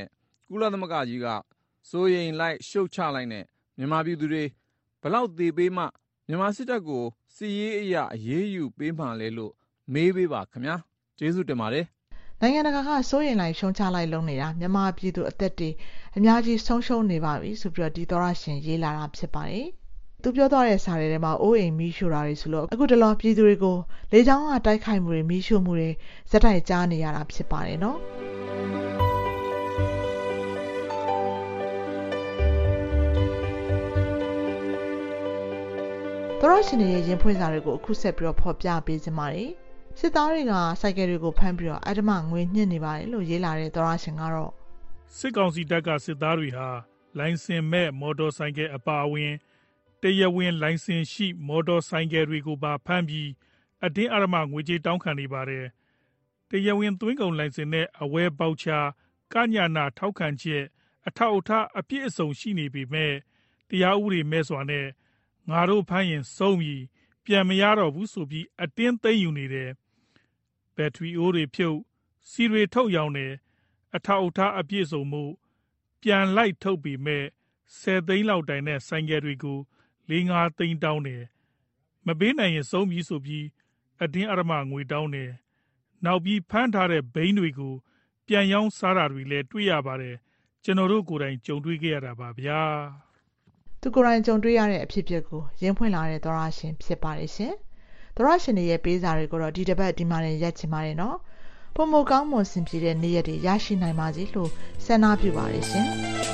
ကုလသမဂ္ဂကြီးကစိုးရိမ်လိုက်ရှုတ်ချလိုက်နဲ့မြန်မာပြည်သူတွေဘလောက်သေးပေးမှမြန်မာစစ်တပ်ကိုစစ်ရေးအရာအရေးယူပေးမှလဲလို့မေးပေးပါခင်ဗျာကျေးဇူးတင်ပါတယ်နိုင်ငံတကာကစိုးရိမ်လိုက်ရှုံချလိုက်လုံးနေတာမြန်မာပြည်သူအသက်တွေအများကြီးဆုံးရှုံးနေပါပြီဆိုပြီးတော့ဒီသောရရှင်ရေးလာတာဖြစ်ပါတယ်သူပြောသွားတဲ့စာတွေထဲမှာအိုးအိမ်မီးရှို့တာတွေဆိုလို့အခုတလောပြည်သူတွေကိုလေကြောင်းကတိုက်ခိုက်မှုတွေမီးရှို့မှုတွေဇက်တိုက်ကြားနေရတာဖြစ်ပါတယ်နော်သောရရှင်ရဲ့ရင်ဖွင့်စာတွေကိုအခုဆက်ပြီးတော့ဖော်ပြပေးခြင်းပါတယ်စစ်သားတွေကစိုက်ကယ်တွေကိုဖမ်းပြီးတော့အဓမ္မငွေညှစ်နေပါတယ်လို့ရေးလာတဲ့သောရရှင်ကတော့စစ်ကောင်စီတပ်ကစစ်သားတွေဟာလိုင်စင်မဲ့မော်တော်ဆိုင်ကယ်အပါအဝင်တရားဝင်လိုင်စင်ရှိမော်တော်ဆိုင်ကယ်တွေကိုပါဖမ်းပြီးအတင်းအဓမ္မငွေကြေးတောင်းခံနေပါတယ်တရားဝင်သွင်းကုန်လိုင်စင်နဲ့အဝယ်ပေါက်ချာကညာနာထောက်ခံချက်အထောက်အထားအပြည့်အစုံရှိနေပေမဲ့တရားဥပဒေမဲ့စွာနဲ့ငါတို့ဖမ်းရင်စုံပြီးပြန်မရတော့ဘူးဆိုပြီးအတင်းသိမ်းယူနေတယ်ဘက်ထရီအိုးတွေဖြုတ်စီတွေထုတ်ရောင်းတယ်အထောက်အထားအပြည့်စုံမှုပြန်လိုက်ထုတ်ပြီးမဲ့ဆယ်သိန်းလောက်တိုင်တဲ့ဆိုင်ကယ်တွေကိုလေးငါးသိန်းတောင်းတယ်မပေးနိုင်ရင်စုံပြီးဆိုပြီးအတင်းအဓမ္မငွေတောင်းတယ်နောက်ပြီးဖမ်းထားတဲ့ဘိန်းတွေကိုပြန်ရောင်းစားတာတွေလည်းတွေ့ရပါတယ်ကျွန်တော်တို့ကိုယ်တိုင်ကြုံတွေ့ခဲ့ရတာပါဗျာသူကိုယ်တိုင်ကြုံတွေ့ရတဲ့အဖြစ်အပျက်ကိုရင်းဖွင့်လာတဲ့သောရရှင်ဖြစ်ပါတယ်ရှင်သောရရှင်ရဲ့ပေးစာတွေကိုတော့ဒီတစ်ပတ်ဒီမှာနဲ့ရက်ချင်ပါတယ်နော်ပုံမကောင်းမွန်စင်ပြေတဲ့နေ့ရက်တွေရရှိနိုင်ပါစေလို့ဆန္ဒပြုပါတယ်ရှင်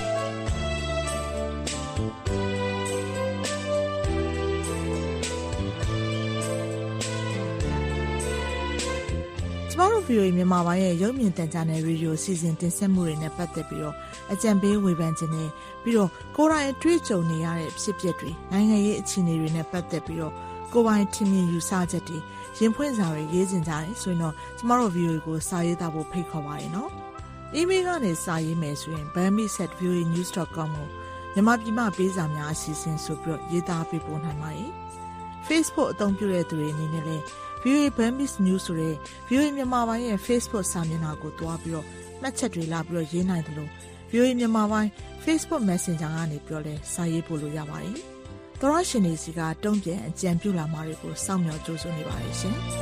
ကျမတို့ ဗီအိုအေ မြန်မာပိုင်းရဲ့ရုပ်မြင်သံကြားနယ်ရေဒီယိုစီစဉ်တင်ဆက်မှုတွေနဲ့ပတ်သက်ပြီးတော့အကြံပေးဝေဖန်ခြင်းနဲ့ပြီးတော့ကိုယ်တိုင်အတွေ့အကြုံနေရတဲ့ဖြစ်ပျက်တွေနိုင်ငံရေးအခြေအနေတွေနဲ့ပတ်သက်ပြီးတော့ကိုယ်ပိုင်ထင်မြင်ယူဆချက်တွေရင်ဖွင့်စာတွေရေးတင်ကြတယ်ဆိုရင်တော့ကျမတို့ ဗီအိုအေ ကိုစာရေးသားဖို့ဖိတ်ခေါ်ပါတယ်နော်။ email ကနေစာရေးမယ်ဆိုရင် burmese at v o a news dot com ကိုမြန်မာပြည်မှာပေးစာများအစီအစဉ်ဆိုပြီးတော့ရေးသားပေးပို့နိုင်ပါတယ်။ Facebook အသုံးပြုတဲ့သူတွေအနေနဲ့လည်း ဗီအိုအေ Burmese News ဆိုတဲ့ ဗီအိုအေ မြန်မာပိုင်းရဲ့ Facebook စာမျက်နှာကိုတွားပြီးတော့မှတ်ချက်တွေလာပြီးတော့ရေးနိုင်တယ်လို့ ဗီအိုအေ မြန်မာပိုင်း Facebook Messenger ကနေပြောလဲစာရေးပို့လို့ရပါတယ်။သောရရှင်တွေစီကတုံ့ပြန်အကြံပြုလာမှာတွေကိုစောင့်မျှော်ကြိုးစွနေပါတယ်ရှင်။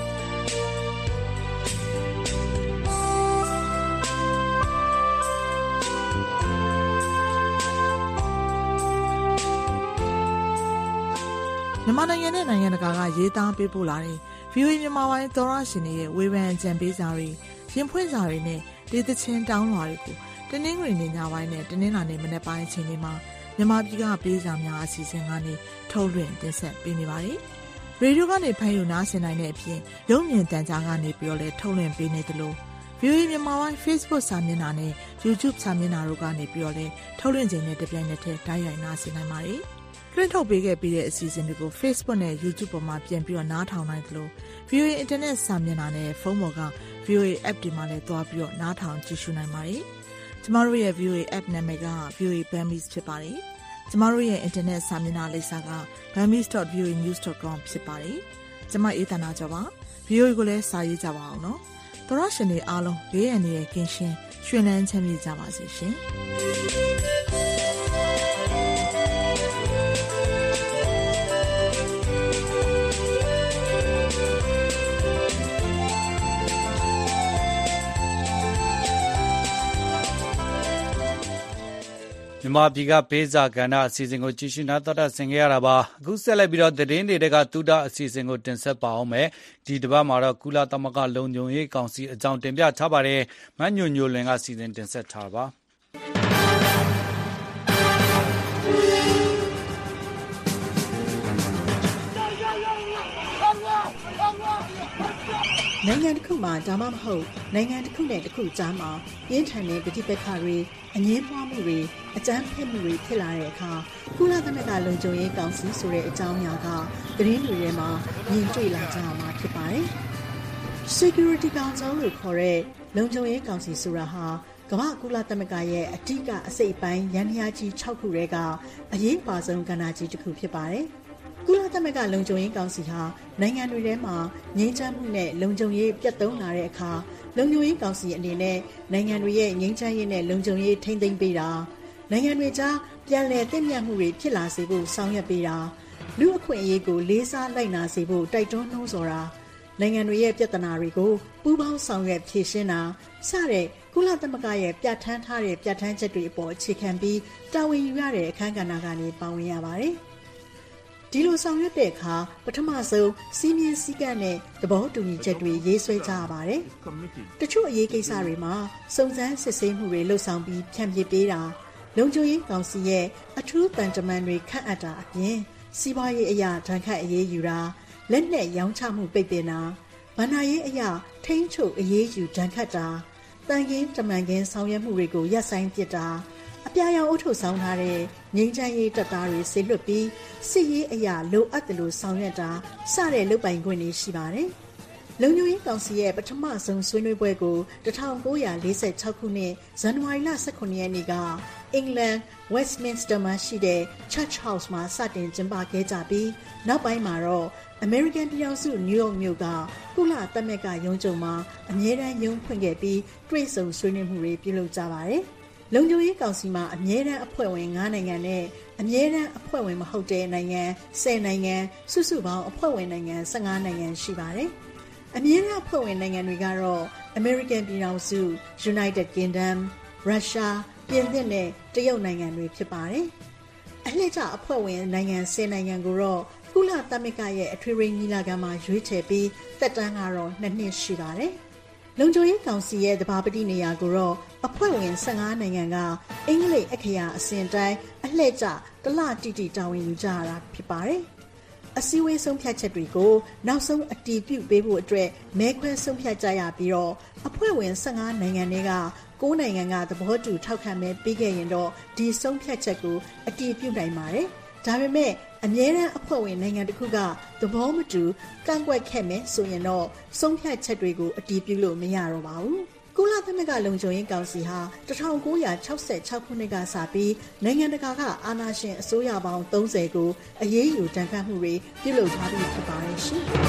မြန်မာနိုင်ငံနဲ့နိုင်ငံတကာကရေးသားပေးပို့လာတဲ့ ဗီအိုအေ မြန်မာပိုင်းသောရရှင်တွေရဲ့ဝေဖန်အကြံပေးစာတွေရင်ဖွင့်စာတွေနဲ့ဒေသချင်းတောင်းလွှာတွေကိုတနင်္ဂနွေနေ့ညပိုင်းနဲ့တနင်္လာနေ့မနက်ပိုင်းအချိန်တွေမှာမြန်မာပြည်ကပေးစာများအစီအစဉ်ကနေထုတ်လွှင့်တင်ဆက်ပေးနေပါတယ်။ရေဒီယိုကနေဖမ်းယူနားဆင်နိုင်တဲ့အပြင်ရုပ်မြင်သံကြားကနေပြီးတော့လည်းထုတ်လွှင့်ပေးနေတယ်လို့ ဗီအိုအေ မြန်မာပိုင်း Facebook စာမျက်နှာနဲ့ YouTube စာမျက်နှာတို့ကနေပြီးတော့လည်းထုတ်လွှင့်ခြင်းနဲ့တပြိုင်နက်တည်းတိုက်ရိုက်နားဆင်နိုင်ပါတယ်။လွှင့်ထုတ်ပေးခဲ့ပြီးတဲ့အစီအစဉ်တွေကို Facebook နဲ့ YouTube ပေါ်မှာပြန်ပြီးတော့နားထောင်နိုင်တယ်လို့ ဗီအိုအေ Internet စာမျက်နှာနဲ့ဖုန်းပေါ်က ဗီအိုအေ App တွေမှာလည်းတွားပြီးတော့နားထောင်ကြည့်ရှုနိုင်ပါတယ်။ကျမတို့ရဲ့ ဗီအိုအေ App နာမည်က ဗီအိုအေ Burmese ဖြစ်ပါတယ်။ကျမတို့ရဲ့ Internet စာမျက်နှာလိပ်စာက burmese dot v o a news dot com ဖြစ်ပါတယ်။ကျမအေးသနာကျော်ပါ။ ဗီအိုအေကိုလည်းစာရေးကြပါအောင်နော်။သောရရှင်တွေအားလုံးဘေးအန္တရာယ်ကင်းရှင်းရွှင်လန်းချမ်းမြေ့ကြပါစေရှင်။မြန်မာပြည်ကပေးစာကဏ္ဍအစီအစဉ်ကိုကြည့်ရှုနားတော်တာဆင်ခဲ့ရတာပါအခုဆက်လက်ပြီးတော့သတင်းတွေကတူတာအစီအစဉ်ကိုတင်ဆက်ပါအောင်မယ်ဒီတစ်ပတ်မှာတော့ကုလသမဂ္ဂလုံခြုံရေးကောင်စီအကြောင်းတင်ပြထားပါတယ်မညွညွလွင်ကစီစဉ်တင်ဆက်ထားပါနိုင်ငံတစ်ခုမှာဒါမှမဟုတ်နိုင်ငံတစ်ခုနဲ့တစ်ခုကြားမှာပြင်းထန်တဲ့ပဋိပက္ခတွေအငြင်းပွားမှုတွေအကြမ်းဖက်မှုတွေဖြစ်လာတဲ့အခါကုလသမဂ္ဂလုံခြုံရေးကောင်စီဆိုတဲ့အကြောင်းအရာကသတင်းတွေထဲမှာမြင်တွေ့လာကြရမှာဖြစ်ပါတယ်။ Security Council လို့ခေါ်တဲ့လုံခြုံရေးကောင်စီဆိုတာဟာကမ္ဘာကုလသမဂ္ဂရဲ့အထူးအစိတ်ပိုင်းရန်ရာကြီး၆ခုထဲကအရေးပါဆုံးကဏ္ဍကြီးတစ်ခုဖြစ်ပါတယ်။ကုလသမဂ္ဂလုံခြုံရေးကောင်စီဟာနိုင်ငံတွေထဲမှာငြိမ်းချမ်းမှုနဲ့လုံခြုံရေးပြတ်သုံးလာတဲ့အခါလုံခြုံရေးကောင်စီအနေနဲ့နိုင်ငံတွေရဲ့ငြိမ်းချမ်းရေးနဲ့လုံခြုံရေးထိန်းသိမ်းပေးတာနိုင်ငံတွေကြားပြန်လည်တည်မြဲမှုတွေဖြစ်လာစေဖို့ဆောင်ရွက်ပေးတာလူအခွင့်အရေးကိုလေးစားလိုက်နာစေဖို့တိုက်တွန်းနှိုးဆော်တာနိုင်ငံတွေရဲ့ပြဿနာတွေကိုပူးပေါင်းဆောင်ရွက်ဖြေရှင်းတာစတဲ့ကုလသမဂ္ဂရဲ့ပြဋ္ဌာန်းထားတဲ့ပြဋ္ဌာန်းချက်တွေအပေါ်အခြေခံပြီးတာဝန်ယူရတဲ့အခမ်းကဏ္ဍကနေပါဝင်ရပါတယ်ဒီလိုဆောင်ရွက်တဲ့အခါပထမဆုံးစီးမြင်စည်းကမ်းနဲ့သဘောတူညီချက်တွေရေးဆွဲကြရပါတယ်တချို့အရေးကိစ္စတွေမှာစုံစမ်းစစ်ဆေးမှုတွေလှုပ်ဆောင်ပြီးဖြန့်ပြပေးတာလုံခြုံရေးကောင်စီရဲ့အထူးတန်တမန်တွေခန့်အပ်တာအပြင်စီးပွားရေးအရာဒဏ်ခတ်အရေးယူတာလက်နက်ရောင်းချမှုပိတ်ပင်တာဗဏ္ဍာရေးအရာထိန်းချုပ်အရေးယူဒဏ်ခတ်တာတန်ခင်းတမန်ခင်းဆောင်ရွက်မှုတွေကိုရပ်ဆိုင်းပစ်တာအပြာရောင်အုပ်ထုဆောင်ထားတဲ့ငြိမ်းချမ်းရေးတပ်သားတွေဆေလွတ်ပြီးစစ်ရေးအရာလိုအပ်တယ်လို့ဆောင်ရွက်တာစတဲ့လုပ်ပိုင်ခွင့်တွေရှိပါတယ်လုံခြုံရေးကောင်စီရဲ့ပထမဆုံးဆွေးနွေးပွဲကို၁၉၄၆ခုနှစ်ဇန်နဝါရီလ၁၇ရက်နေ့ကအင်္ဂလန် Westminster မှာရှိတဲ့ Church House မှာစတင်ကျင်းပခဲ့ကြပြီးနောက်ပိုင်းမှာတော့ American ပြည်ထောင်စု New York မြို့ကကုလသမဂ္ဂရုံးချုပ်မှာအမြဲတမ်းရုံးဖွင့်ခဲ့ပြီးတွေ့ဆုံဆွေးနွေးမှုတွေပြုလုပ်ကြပါတယ်။လုံခြုံရေးကောင်စီမှာအမြဲတမ်းအဖွဲ့ဝင်၅နိုင်ငံနဲ့အမြဲတမ်းအဖွဲ့ဝင်မဟုတ်တဲ့နိုင်ငံ၁၀နိုင်ငံစုစုပေါင်းအဖွဲ့ဝင်နိုင်ငံ၁၅နိုင်ငံရှိပါတယ်။အမြဲတမ်းအဖွဲ့ဝင်နိုင်ငံတွေကတော့ American ပြည်ထောင်စု United Kingdom, Russia, ပြင်သစ်နဲ့တရုတ်နိုင်ငံတွေဖြစ်ပါတယ်။အလှည့်ကျအဖွဲ့ဝင်နိုင်ငံ၁၀နိုင်ငံကိုတော့ကုလသမဂ္ဂရဲ့အထွေထွေညီလာခံမှာရွေးချယ်ပြီးသက်တမ်းကတော့နှစ်နှစ်ရှိပါတယ်။လုံခြုံရေးကောင်စီရဲ့သဘာပတိနေရာကိုတော့အဖွဲ့ဝင်၁၅နိုင်ငံကအင်္ဂလိပ်အခရာအစဉ်တိုင်းအလှည့်ကျတလတိတိတာဝန်ယူကြရတာဖြစ်ပါတယ်။အစည်းအဝေးဆုံးဖြတ်ချက်တွေကိုနောက်ဆုံးအတည်ပြုပေးဖို့အတွက်မဲခွဲဆုံးဖြတ်ကြရပြီးတော့အဖွဲ့ဝင်၁၅နိုင်ငံတွေက၉နိုင်ငံကသဘောတူထောက်ခံမဲပေးခဲ့ရင်တော့ဒီဆုံးဖြတ်ချက်ကိုအတည်ပြုနိုင်ပါတယ်။ဒါပေမဲ့အမြဲတမ်းအဖွဲ့ဝင်နိုင်ငံတစ်ခုကသဘောမတူကန့်ကွက်ခဲ့မယ်ဆိုရင်တော့ဆုံးဖြတ်ချက်တွေကိုအတည်ပြုလို့မရတော့ပါဘူး။ကုလသမဂ္ဂလုံခြုံရေးကောင်စီဟာ၁၉၆၆ခုနှစ်ကစပြီးနိုင်ငံတကာကအာဏာရှင်အစိုးရပေါင်း၃၀ကိုအရေးယူတန်ခတ်မှုတွေပြုလုပ်ထားပြီးဖြစ်ပါတယ်ရှင်။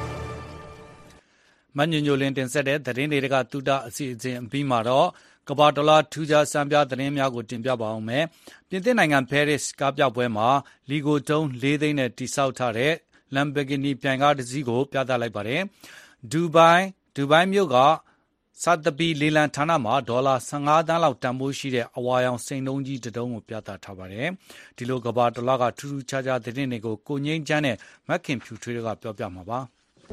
မညညိုလင်းတင်ဆက်တဲ့သတင်းတွေကတူတာအစီအစဉ်အပြီးမှာတော့ကမ္ဘာတလားထူးခြားစံပြသတင်းများကိုတင်ပြပါအောင်မယ်။ပြင်သစ်နိုင်ငံပဲရစ်ကားပြပွဲမှာလီဂိုတုံးလေးသိန်းနဲ့တိစောက်ထားတဲ့ Lamborghini ပြိုင်ကားတစ်စီးကိုပြသလိုက်ပါတယ်။ဒူဘိုင်းဒူဘိုင်းမြို့ကစသပီလေလံဌာနမှာဒေါ်လာ၁၅သန်းလောက်တန်ဖိုးရှိတဲ့အဝါရောင်စိန်တုံးကြီးတစ်တုံးကိုပြသထားပါတယ်။ဒီလိုကမ္ဘာတလားကထူးထူးခြားခြားသတင်းတွေကိုကိုငိမ့်ချမ်းနဲ့မက်ခင်ဖြူထွေးတို့ကပြောပြမှာပါ။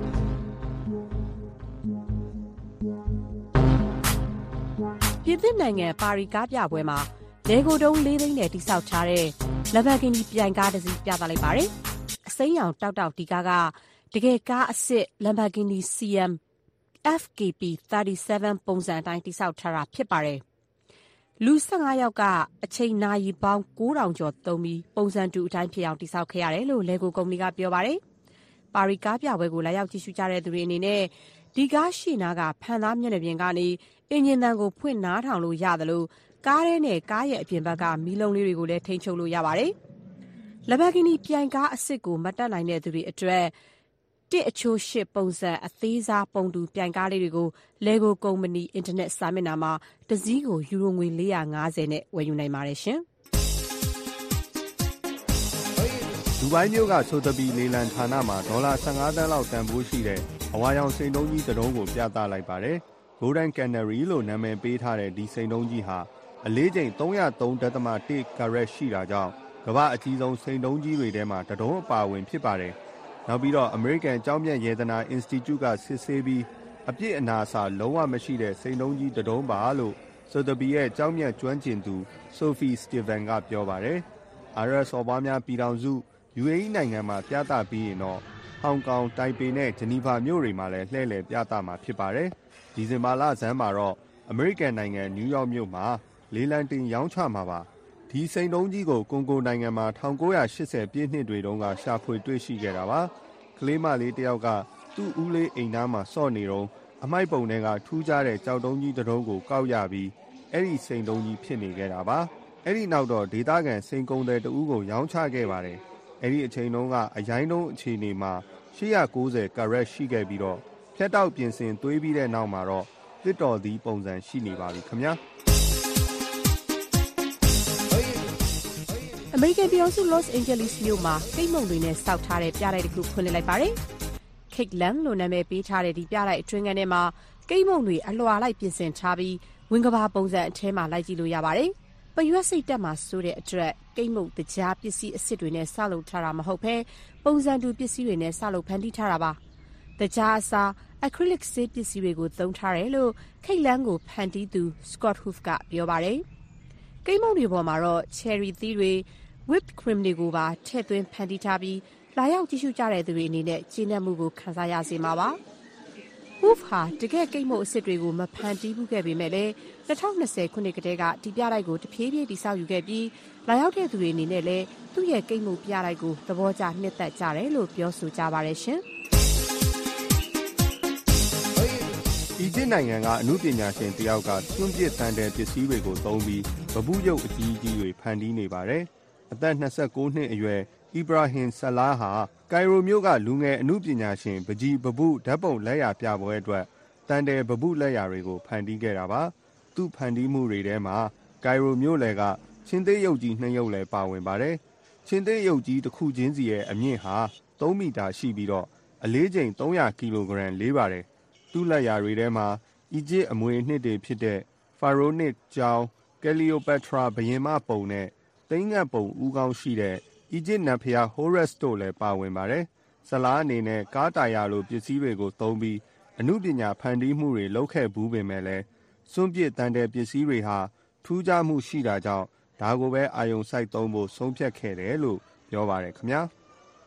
ပြင်သစ်နိုင်ငံပါရီကားပြပွဲမှာလေဂိုတုံးလေးသိန်းနဲ့တိစောက်ထားတဲ့ Lamborghini ပြိုင်ကားတစ်စီးပြသလိုက်ပါတယ်။အစိမ်းရောင်တောက်တောက်ဒီကားကတကယ်ကားအစ်စ် Lamborghini စီ M အက်ဖ် ကေ ပီ စမ်းသပ် ပုံစံအတိုင်းတိစောက်ထားတာဖြစ်ပါတယ်။လူ၁၅ယောက်ကအချိန်နာရီပေါင်း၉ထောင်ကျော်သုံးပြီးပုံစံတူအတိုင်းဖြစ်အောင်တိစောက်ခဲ့ရတယ်လို့လေဂိုကုမ္ပဏီကပြောပါတယ်။ပါရီကားပြပွဲကိုလာရောက်ကြည့်ရှုကြတဲ့သူတွေအနေနဲ့ဒီကားရှိနာကဖန်သားမျက်နှာပြင်ကနေအင်ဂျင်သံကိုဖွင့်နားထောင်လို့ရတယ်လို့ကားထဲနဲ့ကားရဲ့အပြင်ဘက်ကမီးလုံးလေးတွေကိုလည်းထိန်းချုပ်လို့ရပါတယ်။ Lamborghini ပြိုင်ကားအစ်စ်ကိုမတက်နိုင်တဲ့သူတွေအတွက်တစ်အချိုးရှစ်ပုံစံအသေးစားပုံတူပြိုင်ကားလေးတွေကို Lego ကုမ္ပဏီအင်တာနက်စာမျက်နှာမှာတစ်စီးကိုယူရိုငွေ၄၅၀နဲ့ဝယ်ယူနိုင်ပါတယ်ရှင်။ဒူဘိုင်းမြို့ကဆိုသပီလေလံဌာနမှာဒေါ်လာ၁၅သန်းလောက်တန်ဖိုးရှိတဲ့အဝါရောင်စိန်တုံးကြီးတစ်တုံးကိုပြသလိုက်ပါတယ်။ Golden Canary လို့နာမည်ပေးထားတဲ့ဒီစိန်တုံးကြီးဟာအလေးချိန်၃၀၃.၁ ကာရက်ရှိတာကြောင့်ကမ္ဘာအကြီးဆုံးစိန်တုံးကြီးတွေထဲမှာတတုံးအပါဝင်ဖြစ်ပါတယ်။နောက်ပြီးတော့ American ကျောင်းမြတ်ယေသနာ Institute ကစစ်ဆေးပြီးအပြစ်အနာအဆလုံးဝမရှိတဲ့စိန်တုံးကြီးတတုံးပါလို့ဆိုသပီရဲ့ကျောင်းမြတ်ကျွမ်းကျင်သူ Sophie Steven ကပြောပါတယ်။ အာရပ်စော်ဘွားများပြည်ထောင်စု ယူအေအီ နိုင်ငံမှာပြသပြီးရင်တော့ဟောင်ကောင်တိုင်ပေနဲ့ဂျနီဗာမြို့တွေမှာလည်းလှည့်လည်ပြသမှာဖြစ်ပါတယ်။ဒီဇင်ဘာလဆန်းမှာတော့အမေရိကန်နိုင်ငံနယူးယောက်မြို့မှာလေလံတင်ရောင်းချမှာပါ။ဒီစိန်တုံးကြီးကိုကွန်ဂိုနိုင်ငံမှာ၁၉၈၀ပြည့်နှစ်တွေတုန်းကရှာဖွေတွေ့ရှိခဲ့တာပါ။ကလေးမလေးတယောက်ကသူ့ဦးလေးအိမ်သားမှာစော့နေတော့အမိုက်ပုံတွေကထူးခြားတဲ့ကြောက်တုံးကြီးတစ်တုံးကိုကောက်ရပြီးအဲ့ဒီစိန်တုံးကြီးဖြစ်နေခဲ့တာပါ။အဲ့ဒီနောက်တော့ဒေသခံစိန်ကုန်းတဲ့တဦးကိုရောင်းချခဲ့ပါတယ်။အဲ့ဒီအချိန်တုန်းကအရိုင်းတုံးအခြေအနေမှာရှစ်ရာ၉၀ကာရက်ရှိခဲ့ပြီးတော့ဖြတ်တောက်ပြင်ဆင်သွေးပြီးတဲ့နောက်မှာတော့တစ်တော်သီးပုံစံရှိနေပါပြီခင်ဗျာအမေရိကန်ပြည်ထောင်စု Los Angeles မြို့မှာကိတ်မုန်တွေနဲ့စောက်ထားတဲ့ပြတိုက်တစ်ခုဖွင့်လှစ်လိုက်ပါတယ်။ Cake Land လို့နာမည်ပေးထားတဲ့ဒီပြတိုက်အတွင်းထဲမှာကိတ်မုန်တွေအလွှာလိုက်ပြင်ဆင်ထားပြီးဝင်ကဘာပုံစံအထဲမှာလိုက်ကြည့်လို့ရပါတယ်။ပရွက်စိတ်တက်မှာဆိုတဲ့အတွက်ကိတ်မုန်တကြားပစ္စည်းအစ်စ်တွေနဲ့ဆောက်လုပ်ထားတာမဟုတ်ဘဲပုံစံတူပစ္စည်းတွေနဲ့ဆောက်လုပ်ဖန်တီးထားတာပါ။တကြားအစား acrylic ဆေးပစ္စည်းတွေကိုသုံးထားတယ်လို့ Cake Land ကိုဖန်တီးသူ Scott Hoof ကပြောပါတယ်။ကိတ်မုန်တွေပေါ်မှာတော့ cherry သီးတွေwhipped cream တွေကိုပါထည့်သွင်းဖန်တီးထားပြီးလာရောက်ကြည့်ရှုကြတဲ့သူတွေအနေနဲ့ကျေနပ်မှုကိုခံစားရစေမှာပါ။ Hoof ဟာတကယ်ကိတ်မုတ်အစ်စ်တွေကိုမဖန်တီးဘူးခဲ့ပေမဲ့လည်း၂၀၂၀ခုနှစ်ကတည်းကဒီပြတိုက်ကိုတဖြည်းဖြည်းတိစောက်ယူခဲ့ပြီးလာရောက်တဲ့သူတွေအနေနဲ့လည်းသူ့ရဲ့ကိတ်မုတ်ပြတိုက်ကိုသဘောကျနှစ်သက်ကြတယ်လို့ပြောဆိုကြပါတယ်ရှင်။အီဂျစ်နိုင်ငံကအမှုပညာရှင်တယောက်ကသွင်းပစ်တန်တဲ့ပစ္စည်းတွေကိုသုံးပြီးဗပုရုပ်အကြီးကြီးတွေဖန်တီးနေပါတယ်။အသက်၂၉နှစ်အရွယ်အီဘရာဟင်ဆလာဟာကိုင်ရိုမြို့ကလူငယ်အမှုပညာရှင်ပကြီးဗပုဓာတ်ပုံလက်ရာပြပွဲအတွက်တန်တယ်ဗပုလက်ရာတွေကိုဖန်တီးခဲ့တာပါ။သူ့ဖန်တီးမှုတွေထဲမှာကိုင်ရိုမြို့လယ်ကချင်းသေးရုပ်ကြီးနှစ်ရုပ်လည်းပါဝင်ပါတယ်။ချင်းသေးရုပ်ကြီးတစ်ခုချင်းစီရဲ့အမြင့်ဟာသုံးမီတာရှိပြီးတော့အလေးချိန်သုံးရာကီလိုဂရမ်လေးပါတယ်။သူ့လက်ရာတွေထဲမှာအီဂျစ်အမွေအနှစ်တွေဖြစ်တဲ့ဖာရိုနစ်ကျောင်းကယ်လီယိုပက်ထရာဘုရင်မပုံနဲ့သိန်းငတ်ပုံဦးခေါင်းရှိတဲ့အီဂျစ်နတ်ဖျားဟိုရက်စ်တို့လည်းပါဝင်ပါတယ်။ဇလားအနေနဲ့ကားတာယာလိုပစ္စည်းတွေကိုသုံးပြီးအမှုပညာဖန်တီးမှုတွေလုပ်ခဲ့ဘူးပေမဲ့လည်းစွန့်ပစ်တန်တဲ့ပစ္စည်းတွေဟာထူးခြားမှုရှိတာကြောင့်ဒါကိုပဲအာယုံစိုက်သုံးဖို့ဆုံးဖြတ်ခဲ့တယ်လို့ပြောပါတယ်ခင်ဗျာ။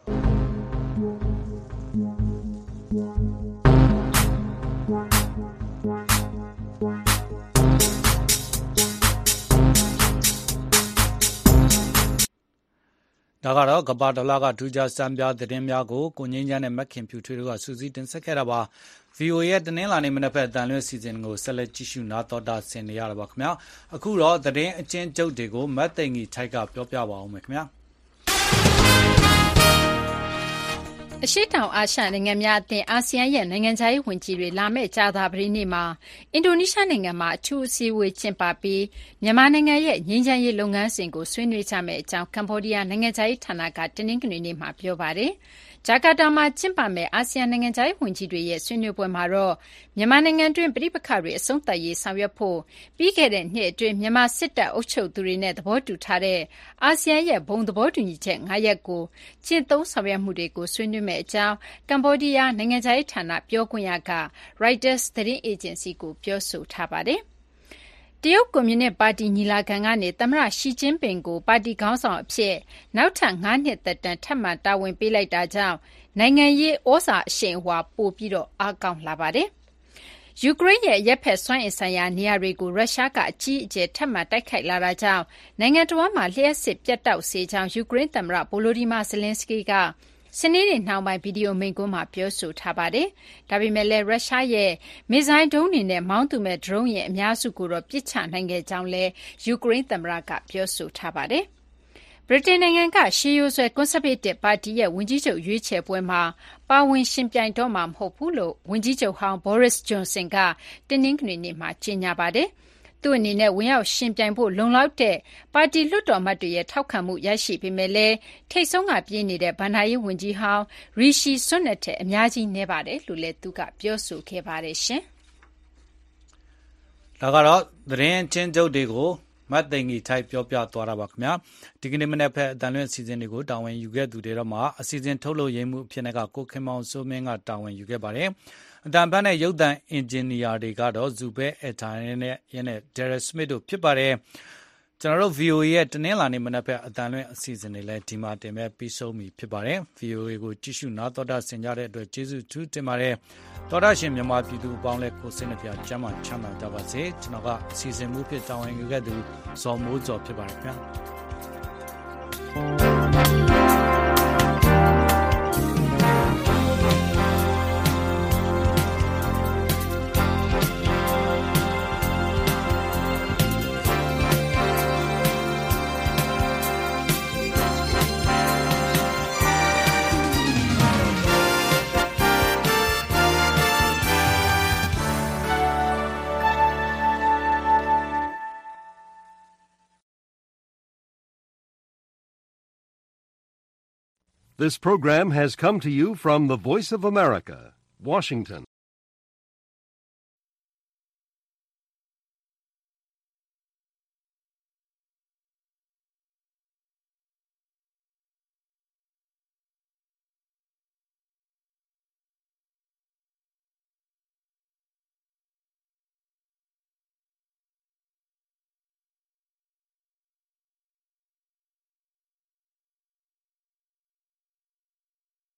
ဒါကတော့ကဘာတလာကထူးခြားစံပြသတင်းများကိုကိုငင်းချမ်းနဲ့မက်ခင်ဖြူထွေးတို့ကစူးစီးတင်ဆက်ခဲ့တာပါ ဗွီအိုအေ ရဲ့တနင်္လာနေ့မနက်ဖက်အတန်လွှင့်စီစဉ်ကိုဆက်လက်ကြည့်ရှုနာတော်တာဆင်နေရတာပါခင်ဗျာအခုတော့သတင်းအချင်းကျုပ်တွေကိုမတ်သိန်ကြီးထိုက်ကပြောပြပါအောင်မယ်ခင်ဗျာအရှိတောင်အာရှနိုင်ငံများအသင်းအာဆီယံရဲ့နိုင်ငံခြားရေးဝန်ကြီးတွေလာမယ့်ကြာသပတေးနေ့မှာအင်ဒိုနီးရှားနိုင်ငံမှာအထူးအစည်းအဝေးကျင်းပပြီးမြန်မာနိုင်ငံရဲ့ငြိမ်းချမ်းရေးလုပ်ငန်းစဉ်ကိုဆွေးနွေးကြမယ့်အကြောင်းကမ္ဘောဒီးယားနိုင်ငံခြားရေးဌာနကတနင်္ဂနွေနေ့မှာပြောပါတယ်။ဂျာကာတာမှာကျင်းပမယ့်အာဆီယံနိုင်ငံခြားရေးဝန်ကြီးတွေရဲ့ဆွေးနွေးပွဲမှာတော့မြန်မာနိုင်ငံတွင်းပဋိပက္ခတွေအဆုံးသတ်ရေးဆောင်ရွက်ဖို့ပြီးခဲ့တဲ့နှစ်အတွင်းမြန်မာစစ်တပ်အုပ်ချုပ်သူတွေနဲ့သဘောတူထားတဲ့အာဆီယံရဲ့ဘုံသဘောတူညီချက်၅ရပ်ကိုကျင့်သုံးဆောင်ရွက်မှုတွေကိုဆွေးနွေးမယ့်အကြောင်းကမ္ဘောဒီးယားနိုင်ငံခြားရေးဌာနပြောခွင့်ရက Reuters သတင်းအေဂျင်စီကိုပြောဆိုထားပါတယ်။တရုတ်ကွန်မြူနစ်ပါတီညီလာခံကနေသမ္မတရှီကျင်းပင်ကိုပါတီခေါင်းဆောင်အဖြစ်နောက်ထပ်၅နှစ်သက်တမ်းထပ်မံတာဝန်ပေးလိုက်တာကြောင့်နိုင်ငံရေးဩဇာအရှိန်အဝါပိုပြီးအားကောင်းလာပါတယ်။ယူကရိန်းရဲ့အရပ်ဘက်စွမ်းအင်ဆိုင်ရာနေရာတွေကိုရုရှားကအကြီးအကျယ်ထပ်မံတိုက်ခိုက်လာတာကြောင့်နိုင်ငံတော်မှာလျှပ်စစ်ပြတ်တောက်စေကြောင်းယူကရိန်းသမ္မတဗိုလိုဒီမာဇလင်းစကီးကစနေနေ့နှောင်းပိုင်းဗီဒီယိုမိန့်ခွန်းမှာပြောဆိုထားပါတယ်။ဒါပေမဲ့လည်းရုရှားရဲ့မစ်ဇိုင်းဒုံးတွေနဲ့မောင်းသူမဲ့ဒရုန်းရဲ့အများစုကိုတော့ပစ်ချနိုင်ခဲ့ကြောင်းလည်းယူကရိန်းသမ္မတကပြောဆိုထားပါတယ်။ဗြိတိန်နိုင်ငံကရှေးရိုးဆွဲကွန်ဆာဗေးတစ်ပါတီရဲ့ဝန်ကြီးချုပ်ရွေးချယ်ပွဲမှာပါဝင်ယှဉ်ပြိုင်တော့မှာမဟုတ်ဘူးလို့ဝန်ကြီးချုပ်ဟောင်း Boris Johnson ကတနင်္ဂနွေနေ့မှာကြေညာပါတယ်။သူ့အနေနဲ့ဝင်ရောက်ယှဉ်ပြိုင်ဖို့လုံလောက်တဲ့ပါတီလွှတ်တော်အမတ်တွေရဲ့ထောက်ခံမှုရရှိပေမဲ့လည်းထိပ်ဆုံးကပြေးနေတဲ့ဘဏ္ဍာရေးဝန်ကြီးဟောင်း Rishi Sunak ထက်အများကြီးနည်းပါတယ်လို့လည်းသူကပြောဆိုခဲ့ပါတယ်ရှင်။ဒါကတော့သတင်းချင်းချုပ်တွေကိုမတ်သိန်ကြီးထိုက်ပြောပြသွားတာပါခင်ဗျာဒီကနေ့မနေ့ဖက်အတန်လွင့်အစီအစဉ်တွေကိုတာဝန်ယူခဲ့သူတွေတော့မှအစီအစဉ်ထုတ်လုပ်ရေးမှုအဖြစ်နဲ့ကကိုခင်မောင်စိုးမင်းကတာဝန်ယူခဲ့ပါတယ်အတန်ပန်းနဲ့ရုပ်သံအင်ဂျင်နီယာတွေကတော့ဇူဘဲအက်တာနဲ့ရနဲ့ဒယ်ရယ်စမစ်တို့ဖြစ်ပါတယ်ကျွန်တော်တို့ ဗွီအိုအေ ရဲ့တနင်္လာနေ့မနက်ဖက်အတန်လွင့်အစီအစဉ်တွေလည်းဒီမှာတင်မဲ့ပြီးဆုံးပြီဖြစ်ပါတယ် ဗွီအိုအေ ကိုကြည့်ရှုနားတော်တာဆင်ကြတဲ့အတွက်ကျေးဇူးထူးတင်ပါတယ်တော်တာရှင်မြန်မာပြည်သူအပေါင်းလည်းကိုစိတ်နှပြချမ်းသာချမ်းသာကြပါစေကျွန်တော်ကအစီအစဉ်မှုဖြစ်တာဝန်ယူခဲ့သူဇော်မိုးကျော်ဖြစ်ပါတယ်ခင်ဗျာ This program has come to you from the Voice of America, Washington.